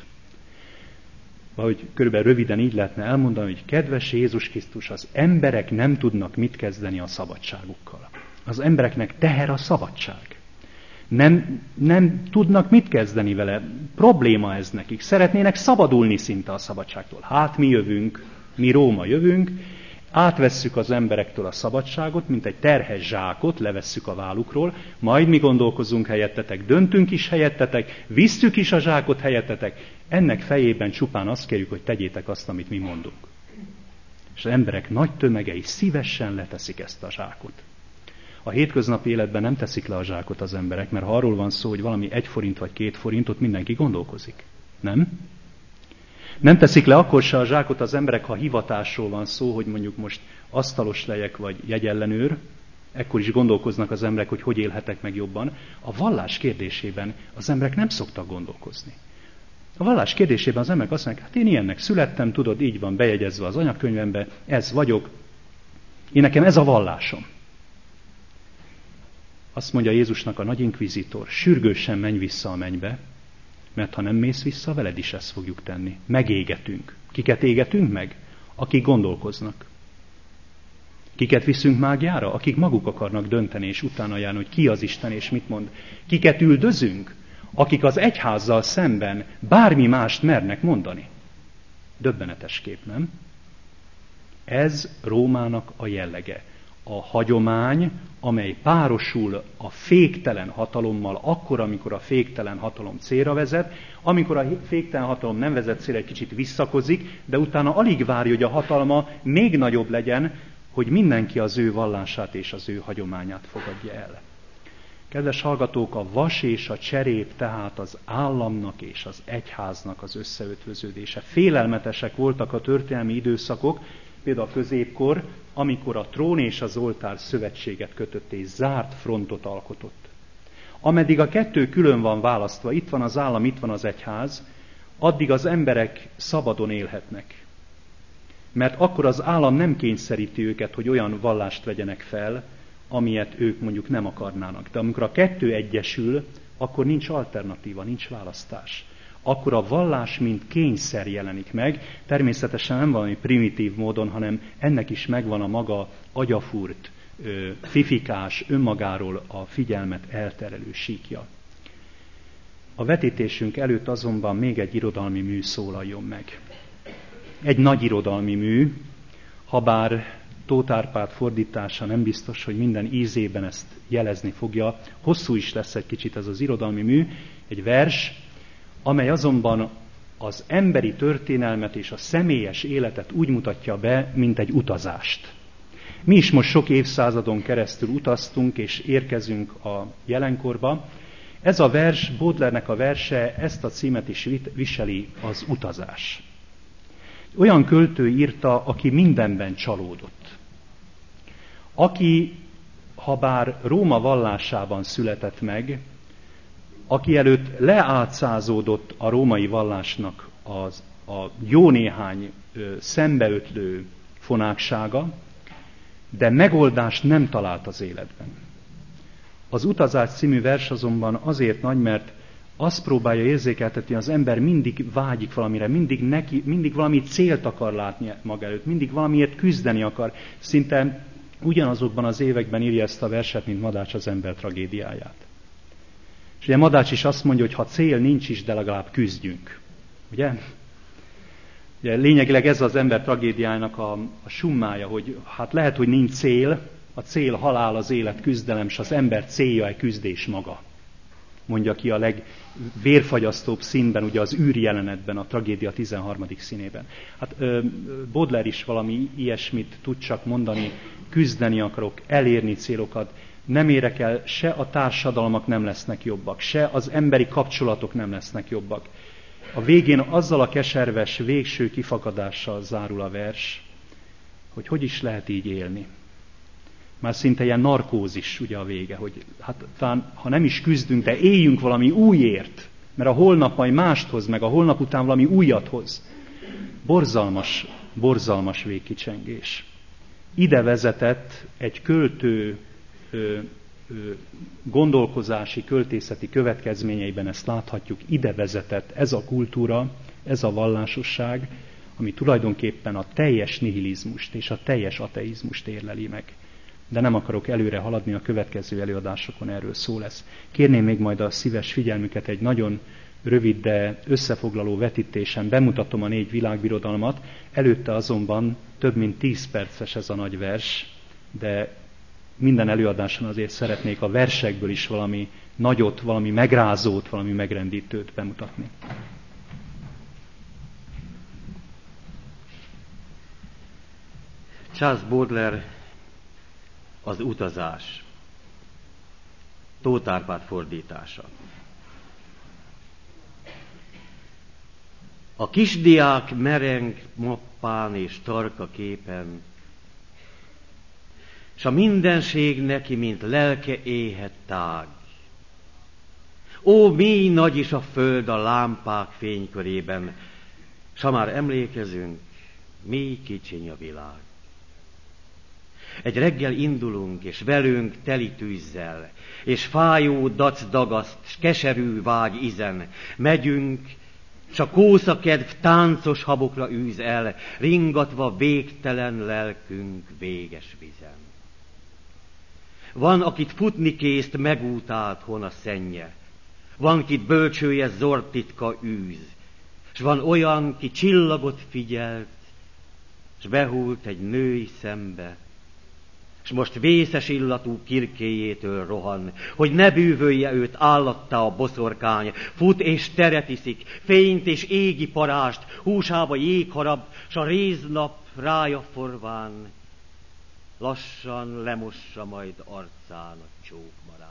vagy körülbelül röviden így lehetne elmondani, hogy kedves Jézus Krisztus, az emberek nem tudnak mit kezdeni a szabadságukkal. Az embereknek teher a szabadság. Nem, nem tudnak mit kezdeni vele. Probléma ez nekik. Szeretnének szabadulni szinte a szabadságtól. Hát mi jövünk, mi Róma jövünk, átvesszük az emberektől a szabadságot, mint egy terhes zsákot, levesszük a vállukról, majd mi gondolkozunk helyettetek, döntünk is helyettetek, visszük is a zsákot helyettetek. Ennek fejében csupán azt kérjük, hogy tegyétek azt, amit mi mondunk. És az emberek nagy tömegei szívesen leteszik ezt a zsákot. A hétköznapi életben nem teszik le a zsákot az emberek, mert ha arról van szó, hogy valami egy forint vagy két forint, ott mindenki gondolkozik. Nem? Nem teszik le akkor se a zsákot az emberek, ha hivatásról van szó, hogy mondjuk most asztalos legyek vagy jegyellenőr, ekkor is gondolkoznak az emberek, hogy hogy élhetek meg jobban. A vallás kérdésében az emberek nem szoktak gondolkozni. A vallás kérdésében az emberek azt mondják, hát én ilyennek születtem, tudod, így van bejegyezve az anyakönyvembe, ez vagyok, én nekem ez a vallásom. Azt mondja Jézusnak a nagy inkvizitor, sürgősen menj vissza a mennybe, mert ha nem mész vissza, veled is ezt fogjuk tenni. Megégetünk. Kiket égetünk meg? Akik gondolkoznak. Kiket viszünk mágiára? Akik maguk akarnak dönteni, és utána járni, hogy ki az Isten, és mit mond. Kiket üldözünk? Akik az egyházzal szemben bármi mást mernek mondani. Döbbenetes kép, nem? Ez Rómának a jellege. a hagyomány, amely párosul a féktelen hatalommal akkor, amikor a féktelen hatalom célra vezet, amikor a féktelen hatalom nem vezet célra, egy kicsit visszakozik, de utána alig várja, hogy a hatalma még nagyobb legyen, hogy mindenki az ő vallását és az ő hagyományát fogadja el. Kedves hallgatók, a vas és a cserép tehát az államnak és az egyháznak az összeötvöződése. Félelmetesek voltak a történelmi időszakok, például a középkor, amikor a trón és az oltár szövetséget kötött és zárt frontot alkotott. Ameddig a kettő külön van választva, itt van az állam, itt van az egyház, addig az emberek szabadon élhetnek. Mert akkor az állam nem kényszeríti őket, hogy olyan vallást vegyenek fel, amilyet ők mondjuk nem akarnának. De amikor a kettő egyesül, akkor nincs alternatíva, nincs választás. Akkor a vallás mint kényszer jelenik meg, természetesen nem valami primitív módon, hanem ennek is megvan a maga agyafúrt, fifikás, önmagáról a figyelmet elterelő síkja. A vetítésünk előtt azonban még egy irodalmi mű szólaljon meg. Egy nagy irodalmi mű, habár Tóth Árpád fordítása nem biztos, hogy minden ízében ezt jelezni fogja. Hosszú is lesz egy kicsit ez az irodalmi mű, egy vers, amely azonban az emberi történelmet és a személyes életet úgy mutatja be, mint egy utazást. Mi is most sok évszázadon keresztül utaztunk és érkezünk a jelenkorba. Ez a vers, Baudelaire-nek a verse, ezt a címet is viseli, az utazás. Olyan költő írta, aki mindenben csalódott. Aki, habár Róma vallásában született meg, aki előtt leátszázódott a római vallásnak az, a jó néhány ö, szembeötlő fonáksága, de megoldást nem talált az életben. Az Utazás című vers azonban azért nagy, mert azt próbálja érzékeltetni, az ember mindig vágyik valamire, mindig, neki, mindig valami célt akar látni maga előtt, mindig valamiért küzdeni akar. Szinte ugyanazokban az években írja ezt a verset, mint Madács az ember tragédiáját. És ugye Madács is azt mondja, hogy ha cél nincs is, de legalább küzdjünk. Ugye? Ugye lényegileg ez az ember tragédiájának a, a summája, hogy hát lehet, hogy nincs cél, a cél halál, az élet küzdelem, és az ember célja egy küzdés maga. Mondja ki a legvérfagyasztóbb színben, ugye az űr jelenetben, a tragédia tizenharmadik színében. Hát Baudelaire is valami ilyesmit tud csak mondani, küzdeni akarok, elérni célokat, nem érek el, se a társadalmak nem lesznek jobbak, se az emberi kapcsolatok nem lesznek jobbak. A végén azzal a keserves, végső kifakadással zárul a vers, hogy hogy is lehet így élni. Már szinte ilyen narkózis ugye a vége, hogy hát talán, ha nem is küzdünk, de éljünk valami újért, mert a holnap majd mást hoz, meg a holnap után valami újat hoz. Borzalmas, borzalmas végkicsengés. Ide vezetett egy költő ö, ö, gondolkozási, költészeti következményeiben, ezt láthatjuk, ide vezetett ez a kultúra, ez a vallásosság, ami tulajdonképpen a teljes nihilizmust és a teljes ateizmust érleli meg. De nem akarok előre haladni, a következő előadásokon erről szó lesz. Kérném még majd a szíves figyelmüket egy nagyon rövid, de összefoglaló vetítésen. Bemutatom a négy világbirodalmat, előtte azonban több mint tíz perces ez a nagy vers, de minden előadáson azért szeretnék a versekből is valami nagyot, valami megrázót, valami megrendítőt bemutatni. Charles Baudelaire, Az utazás. Tóth Árpád fordítása. A kisdiák mereng mappán és tarka képen, s a mindenség neki, mint lelke éhet tág. Ó, mély nagy is a föld a lámpák fénykörében, s ha már emlékezünk, mély kicsiny a világ. Egy reggel indulunk, és velünk teli tűzzel, és fájó dac dagaszt, s keserű vágy izen. Megyünk, s a kószakedv táncos habokra űz el, ringatva végtelen lelkünk véges vizen. Van, akit futni készt megútált hon a szennye, van, kit bölcsője zortitka űz, s van olyan, ki csillagot figyelt, s behult egy női szembe, s most vészes illatú kirkéjétől rohan, hogy ne bűvölje őt állattá a boszorkány, fut és teret iszik, fényt és égi parást, húsába jégharab, s a réznap rája forván, lassan lemossa majd arcán a csókmarást.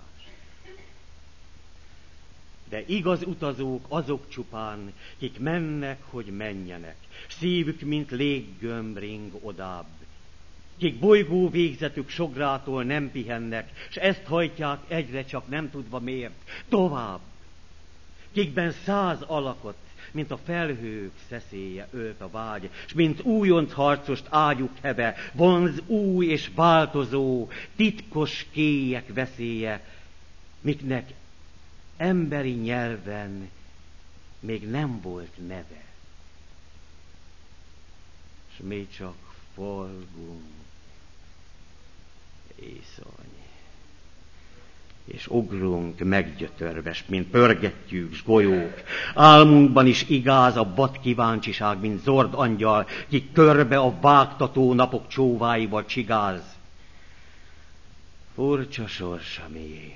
De igaz utazók azok csupán, kik mennek, hogy menjenek, szívük, mint léggömb ring odább, kik bolygó végzetük sogrától nem pihennek, s ezt hajtják egyre csak nem tudva miért, tovább, kikben száz alakot, mint a felhők szeszélye ölt a vágy, s mint újonc harcost ágyuk heve, vonz új és változó, titkos kélyek veszélye, miknek emberi nyelven még nem volt neve. S mi csak forgunk, észony, és ugrunk meggyötörves, mint pörgettyűk s golyók. Álmunkban is igáz a vad kíváncsiság, mint zord angyal, ki körbe a vágtató napok csóváival csigáz. Furcsa sorsa miénk.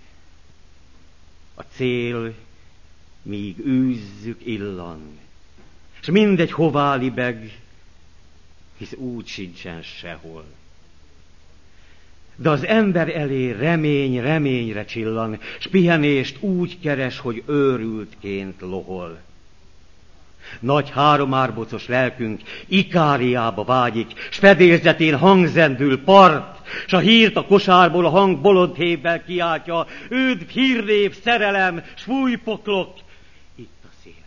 A cél, míg űzzük, illan, s mindegy hová libeg, hisz úgy sincsen sehol. De az ember elé remény reményre csillan, s pihenést úgy keres, hogy őrültként lohol. Nagy háromárbocos lelkünk Ikáriába vágyik, s fedélzetén hangzendül part, s a hírt a kosárból a hang bolond hévvel kiáltja, üdv, hírnév, szerelem, s fújpoklok, itt a szél.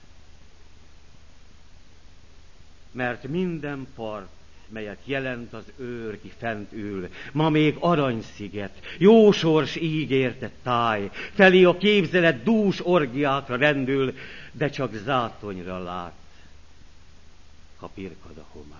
Mert minden part, melyet jelent az őr, ki fent ül, ma még aranysziget, jó sors ígértett táj, felé a képzelet dús orgiákra rendül, de csak zátonyra lát, ha pirkad a homály.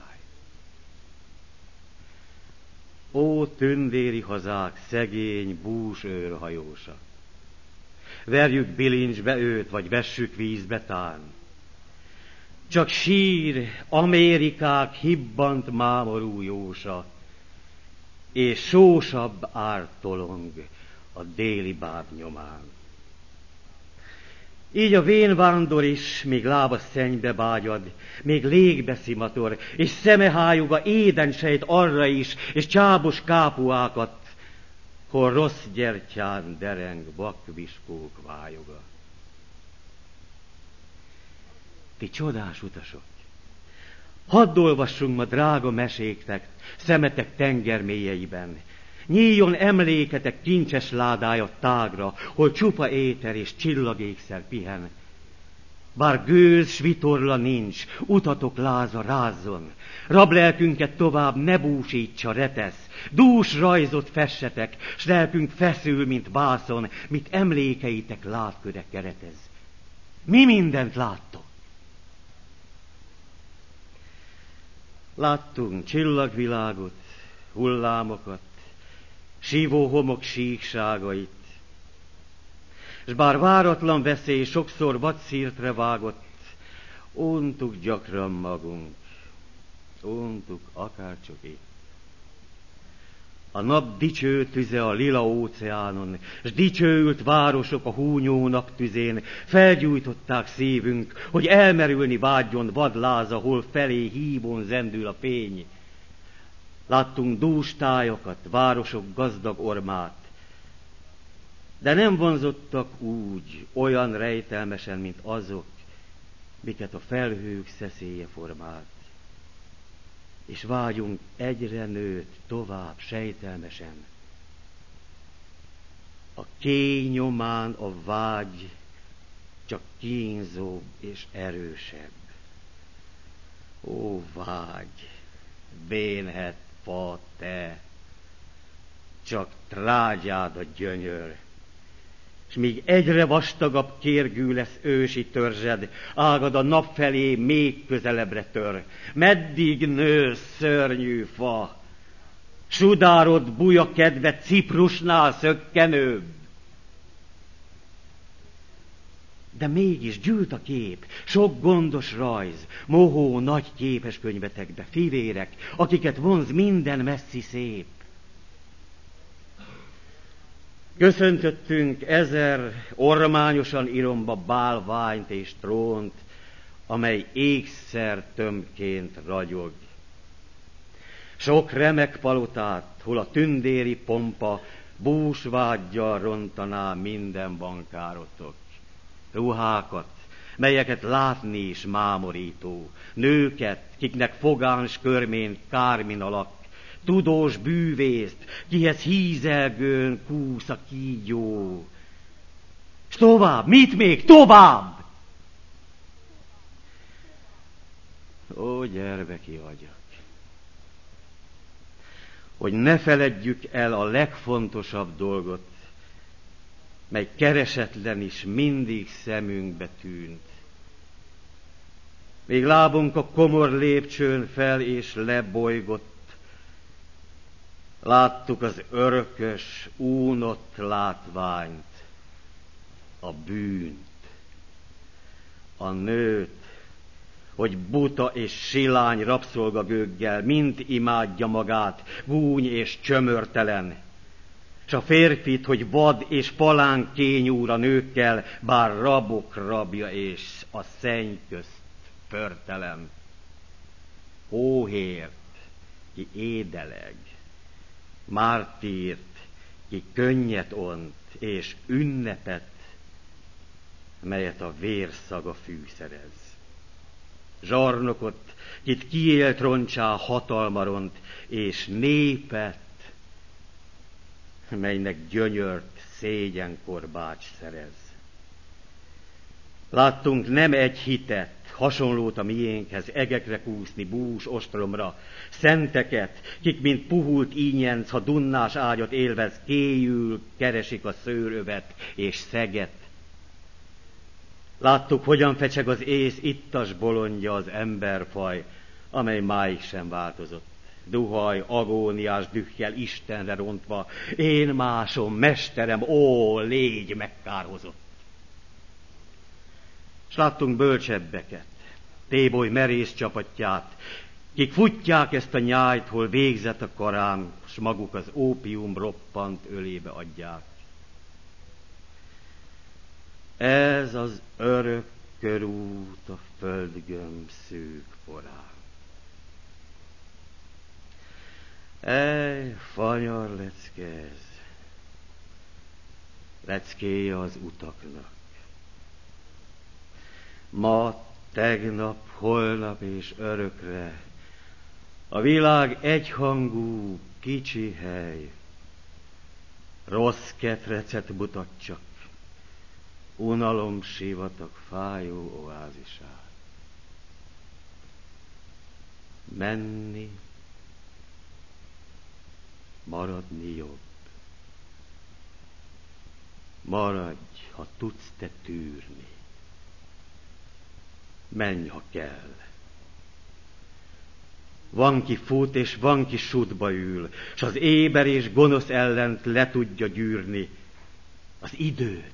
Ó, tündéri hazák, szegény bús őrhajósa! Verjük bilincsbe őt, vagy vessük vízbe tán. Csak sír Amerikák hibbant mámorú jósa, és sósabb ártolong a déli báb nyomán. Így a vén vándor is, míg lába szennybe bágyad, még légbe szimator, és szeme hájuga éden sejt arra is, és csábos kápuákat, hol rossz gyertyán dereng vakviskók vájoga. Ti csodás utasok! Hadd olvassunk ma drága meséktek, szemetek tengermélyeiben. Nyíljon emléketek kincses ládája tágra, hol csupa éter és csillagékszer pihen. Bár gőz s vitorla nincs, utatok láza rázzon, rablelkünket tovább ne búsítsa retesz, dús rajzot fessetek, s lelkünk feszül, mint vászon, mit emlékeitek látköre keretez. Mi mindent láttok? Láttunk csillagvilágot, hullámokat, sívó homok síkságait, s bár váratlan veszély sokszor vadszírtre vágott, untuk gyakran magunk, untuk akárcsak itt. A nap dicső tüze a lila óceánon, s dicsőült városok a húnyó naptüzén, felgyújtották szívünk, hogy elmerülni vágyjon vadláza, hol felé hívón zendül a fény. Láttunk dús tájakat, városok gazdag ormát, de nem vonzottak úgy, olyan rejtelmesen, mint azok, miket a felhők szeszélye formált. És vágyunk egyre nőtt tovább sejtelmesen. A kéj nyomán a vágy csak kínzóbb és erősebb. Ó, vágy, bénhet fa te, csak trágyád a gyönyör, s míg egyre vastagabb kérgű lesz ősi törzsed, ágad a nap felé még közelebbre tör. Meddig nősz, szörnyű fa? Sudárod buja kedve Ciprusnál szökkenőbb. De mégis gyűlt a kép, sok gondos rajz, mohó nagy képeskönyvetekbe, fivérek, akiket vonz minden messzi szép. Köszöntöttünk ezer ormányosan iromba bálványt és trónt, amely ékszer tömbként ragyog. Sok remek palotát, hol a tündéri pompa búsvággyal rontaná minden bankárotok. Ruhákat, melyeket látni is mámorító, nőket, kiknek fogáns körmén kármin alak, tudós bűvészt, kihez hízelgőn kúsz a kígyó. S tovább, mit még tovább? Ó, gyermeki agyak! Hogy ne feledjük el a legfontosabb dolgot, mely keresetlen is mindig szemünkbe tűnt. Még lábunk a komor lépcsőn fel és lebolygott, láttuk az örökös, únott látványt, a bűnt, a nőt, hogy buta és silány rabszolgagőggel mind imádja magát, gúny és csömörtelen, s a férfit, hogy vad és palánk kényúr a nőkkel, bár rabok rabja és a szenny közt pörtelem. Hóhért, ki édeleg, mártírt, ki könnyet ont, és ünnepet, melyet a vérszaga fűszerez. Zsarnokot, kit kiélt roncsá hatalma ront, és népet, melynek gyönyört szégyenkor bács szerez. Láttunk nem egy hitet, hasonlót a miénkhez, egekre kúszni, bús ostromra, szenteket, kik, mint puhult ínyenc, ha dunnás ágyat élvez, kéjül keresik a szőrövet és szeget. Láttuk, hogyan fecseg az ész ittas bolondja az emberfaj, amely máig sem változott. Duhaj, agóniás dühjel Istenre rontva, én másom, mesterem, ó, légy megkárhozott. S láttunk bölcsebbeket, Téboly merész csapatját, kik futják ezt a nyájt, hol végzett a karám, s maguk az ópium roppant ölébe adják. Ez az örök körút a földgömb szűk porán. Ej, fanyar lecke ez, leckéje az utaknak. Ma, tegnap, holnap és örökre a világ egyhangú, kicsi hely, rossz ketrecet mutat csak, unalom sivatag fájó oázisát. Menni, maradni jobb. Maradj, ha tudsz te tűrni. Menj, ha kell. Van, ki fut, és van, ki sutba ül, s az éber és gonosz ellent le tudja gyűrni. Az időt.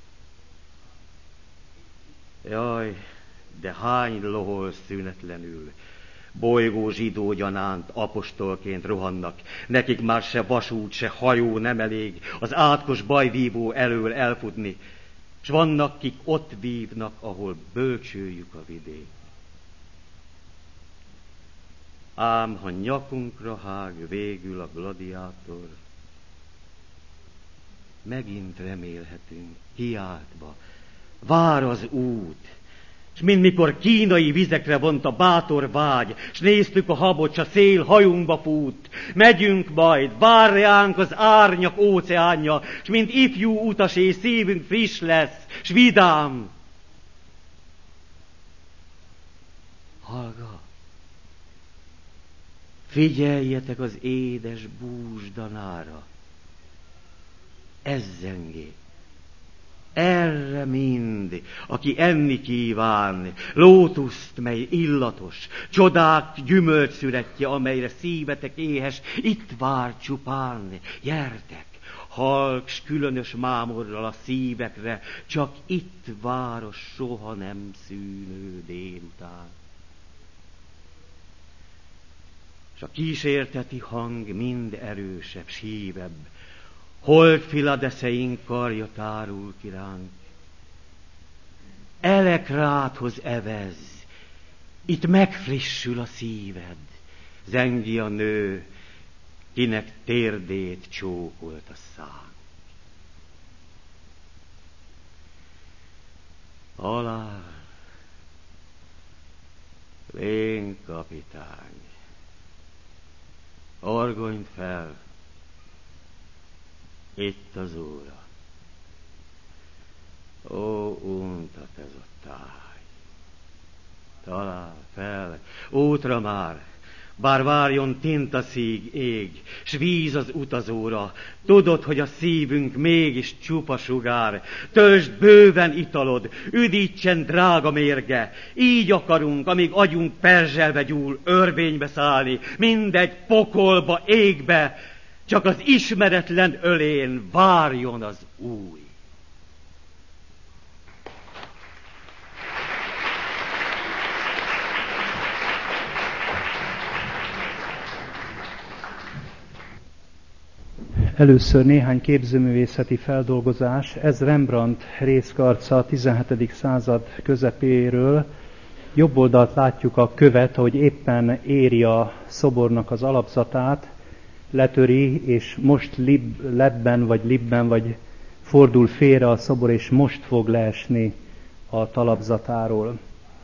Jaj, de hány lohol szünetlenül, bolygó zsidó gyanánt apostolként rohannak, nekik már se vasút, se hajó nem elég az átkos bajvívó elől elfutni, s vannak, kik ott vívnak, ahol bölcsőjük a vidék. Ám ha nyakunkra hág végül a gladiátor, megint remélhetünk, kiáltva, vár az út, s mind mikor kínai vizekre vont a bátor vágy, s néztük a habot, s a szél hajunkba fut, megyünk majd, vár ránk az árnyak óceánja, s mint ifjú utas és szívünk friss lesz, s vidám. Hallgat! Figyeljetek az édes búzsdanára! Ez zengé. Erre mind, aki enni kíván, lótuszt, mely illatos, csodák gyümölcsszüretje, amelyre szívetek éhes, itt vár csupán, gyertek, halk s különös mámorral a szívekre, csak itt vár a soha nem szűnő délután. S a kísérteti hang mind erősebb, s hívebb, holdfiladeszeink karja tárul ki ránk. Elekráthoz evez, itt megfrissül a szíved, zengi a nő, kinek térdét csókolt a szánk. Halál, lénkapitány, orgonyt fel, itt az óra. Ó, untat ez a táj. Talál fel, útra már, bár várjon tintaszíg ég, s víz az utazóra. Tudod, hogy a szívünk mégis csupa sugár. Töltsd bőven italod, üdítsen drága mérge. Így akarunk, amíg agyunk perzselve gyúl, örvénybe szállni, mindegy pokolba, égbe, csak az ismeretlen ölén várjon az új. Először néhány képzőművészeti feldolgozás. Ez Rembrandt részkarca a tizenhetedik század közepéről. Jobb oldalt látjuk a követ, hogy éppen éri a szobornak az alapzatát, letöri, és most lib, lebben vagy libben, vagy fordul félre a szobor, és most fog leesni a talapzatáról.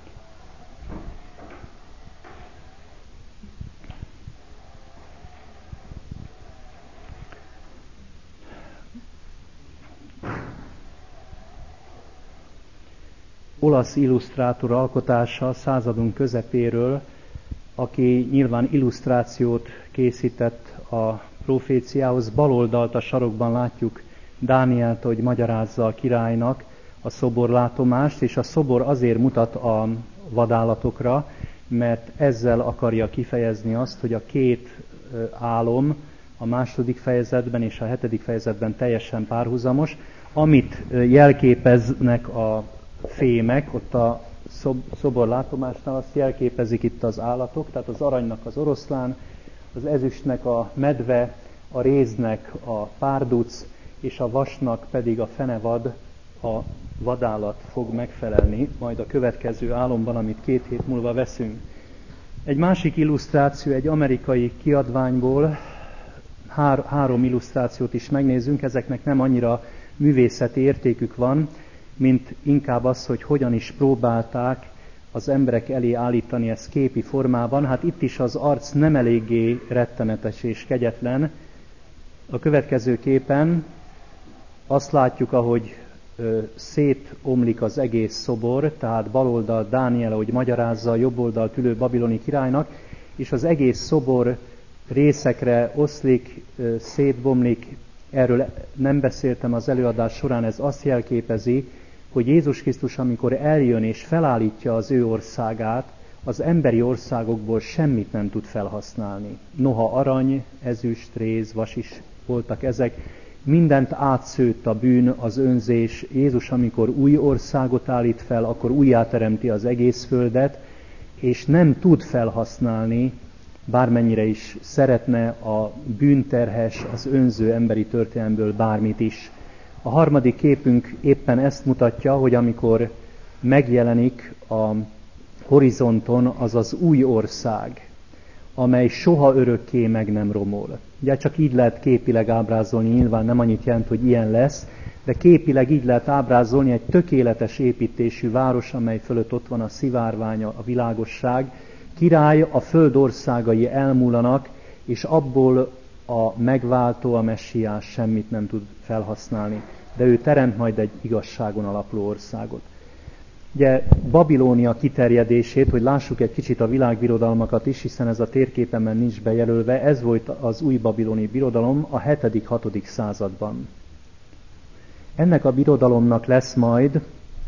Olasz illusztrátor alkotása századunk közepéről, aki nyilván illusztrációt készített a proféciához. Baloldalt a sarokban látjuk Dánielt, hogy magyarázza a királynak a szobor látomást, és a szobor azért mutat a vadállatokra, mert ezzel akarja kifejezni azt, hogy a két álom a második fejezetben és a hetedik fejezetben teljesen párhuzamos, amit jelképeznek a fémek, ott a szobor látomásnál azt jelképezik itt az állatok, tehát az aranynak az oroszlán, az ezüstnek a medve, a réznek a párduc, és a vasnak pedig a fenevad, a vadállat fog megfelelni, majd a következő álomban, amit két hét múlva veszünk. Egy másik illusztráció egy amerikai kiadványból, hár, három illusztrációt is megnézzünk, ezeknek nem annyira művészeti értékük van, mint inkább az, hogy hogyan is próbálták az emberek elé állítani ezt képi formában. Hát itt is az arc nem eléggé rettenetes és kegyetlen. A következő képen azt látjuk, ahogy ö, szétomlik az egész szobor, tehát baloldal Dániel, ahogy magyarázza, jobb oldalt ülő babiloni királynak, és az egész szobor részekre oszlik, ö, szétbomlik. Erről nem beszéltem az előadás során, ez azt jelképezi, hogy Jézus Krisztus, amikor eljön és felállítja az ő országát, az emberi országokból semmit nem tud felhasználni. Noha arany, ezüst, réz, vas is voltak ezek, mindent átszőtt a bűn, az önzés. Jézus, amikor új országot állít fel, akkor újjáteremti az egész földet, és nem tud felhasználni, bármennyire is szeretne a bűnterhes, az önző emberi történelmből bármit is. A harmadik képünk éppen ezt mutatja, hogy amikor megjelenik a horizonton az az új ország, amely soha örökké meg nem romol. Ugye csak így lehet képileg ábrázolni, nyilván nem annyit jelent, hogy ilyen lesz, de képileg így lehet ábrázolni egy tökéletes építésű város, amely fölött ott van a szivárvány, a világosság. Király, a föld országai elmúlanak, és abból a megváltó, a messiás semmit nem tud felhasználni. De ő teremt majd egy igazságon alapuló országot. Ugye Babilónia kiterjedését, hogy lássuk egy kicsit a világbirodalmakat is, hiszen ez a térképemen nincs bejelölve, ez volt az új babiloni birodalom a hetedik-hatodik században. Ennek a birodalomnak lesz majd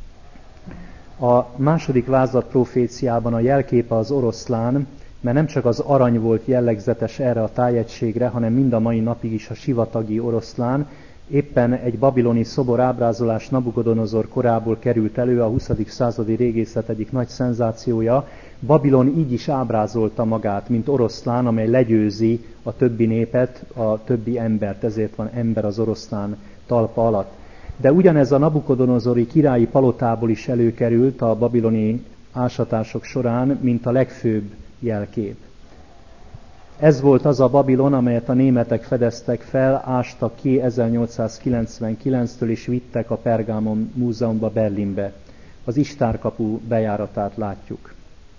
a második vázlat proféciában a jelképe az oroszlán, mert nem csak az arany volt jellegzetes erre a tájegységre, hanem mind a mai napig is a sivatagi oroszlán. Éppen egy babiloni szobor ábrázolás Nabukodonozor korából került elő, a huszadik századi régészet egyik nagy szenzációja, Babilon így is ábrázolta magát, mint oroszlán, amely legyőzi a többi népet, a többi embert, ezért van ember az oroszlán talpa alatt. De ugyanez a Nabukodonozori királyi palotából is előkerült a babiloni ásatások során, mint a legfőbb jelkép. Ez volt az a Babilon, amelyet a németek fedeztek fel, ástak ki ezernyolcszázkilencvenkilenctől és vittek a Pergamon múzeumba Berlinbe. Az Istárkapu bejáratát látjuk.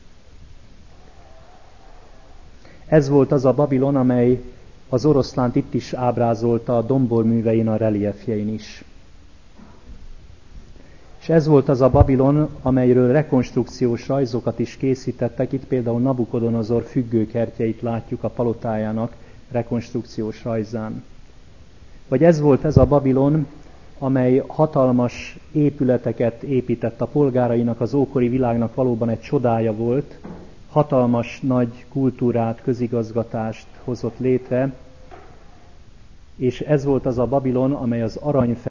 Ez volt az a Babilon, amely az oroszlánt itt is ábrázolta a domborművein, a reliefjein is. És ez volt az a Babilon, amelyről rekonstrukciós rajzokat is készítettek. Itt például Nabukodonozor függőkertjeit látjuk a palotájának rekonstrukciós rajzán. Vagy ez volt ez a Babilon, amely hatalmas épületeket épített a polgárainak, az ókori világnak valóban egy csodája volt, hatalmas nagy kultúrát, közigazgatást hozott létre, és ez volt az a Babilon, amely az arany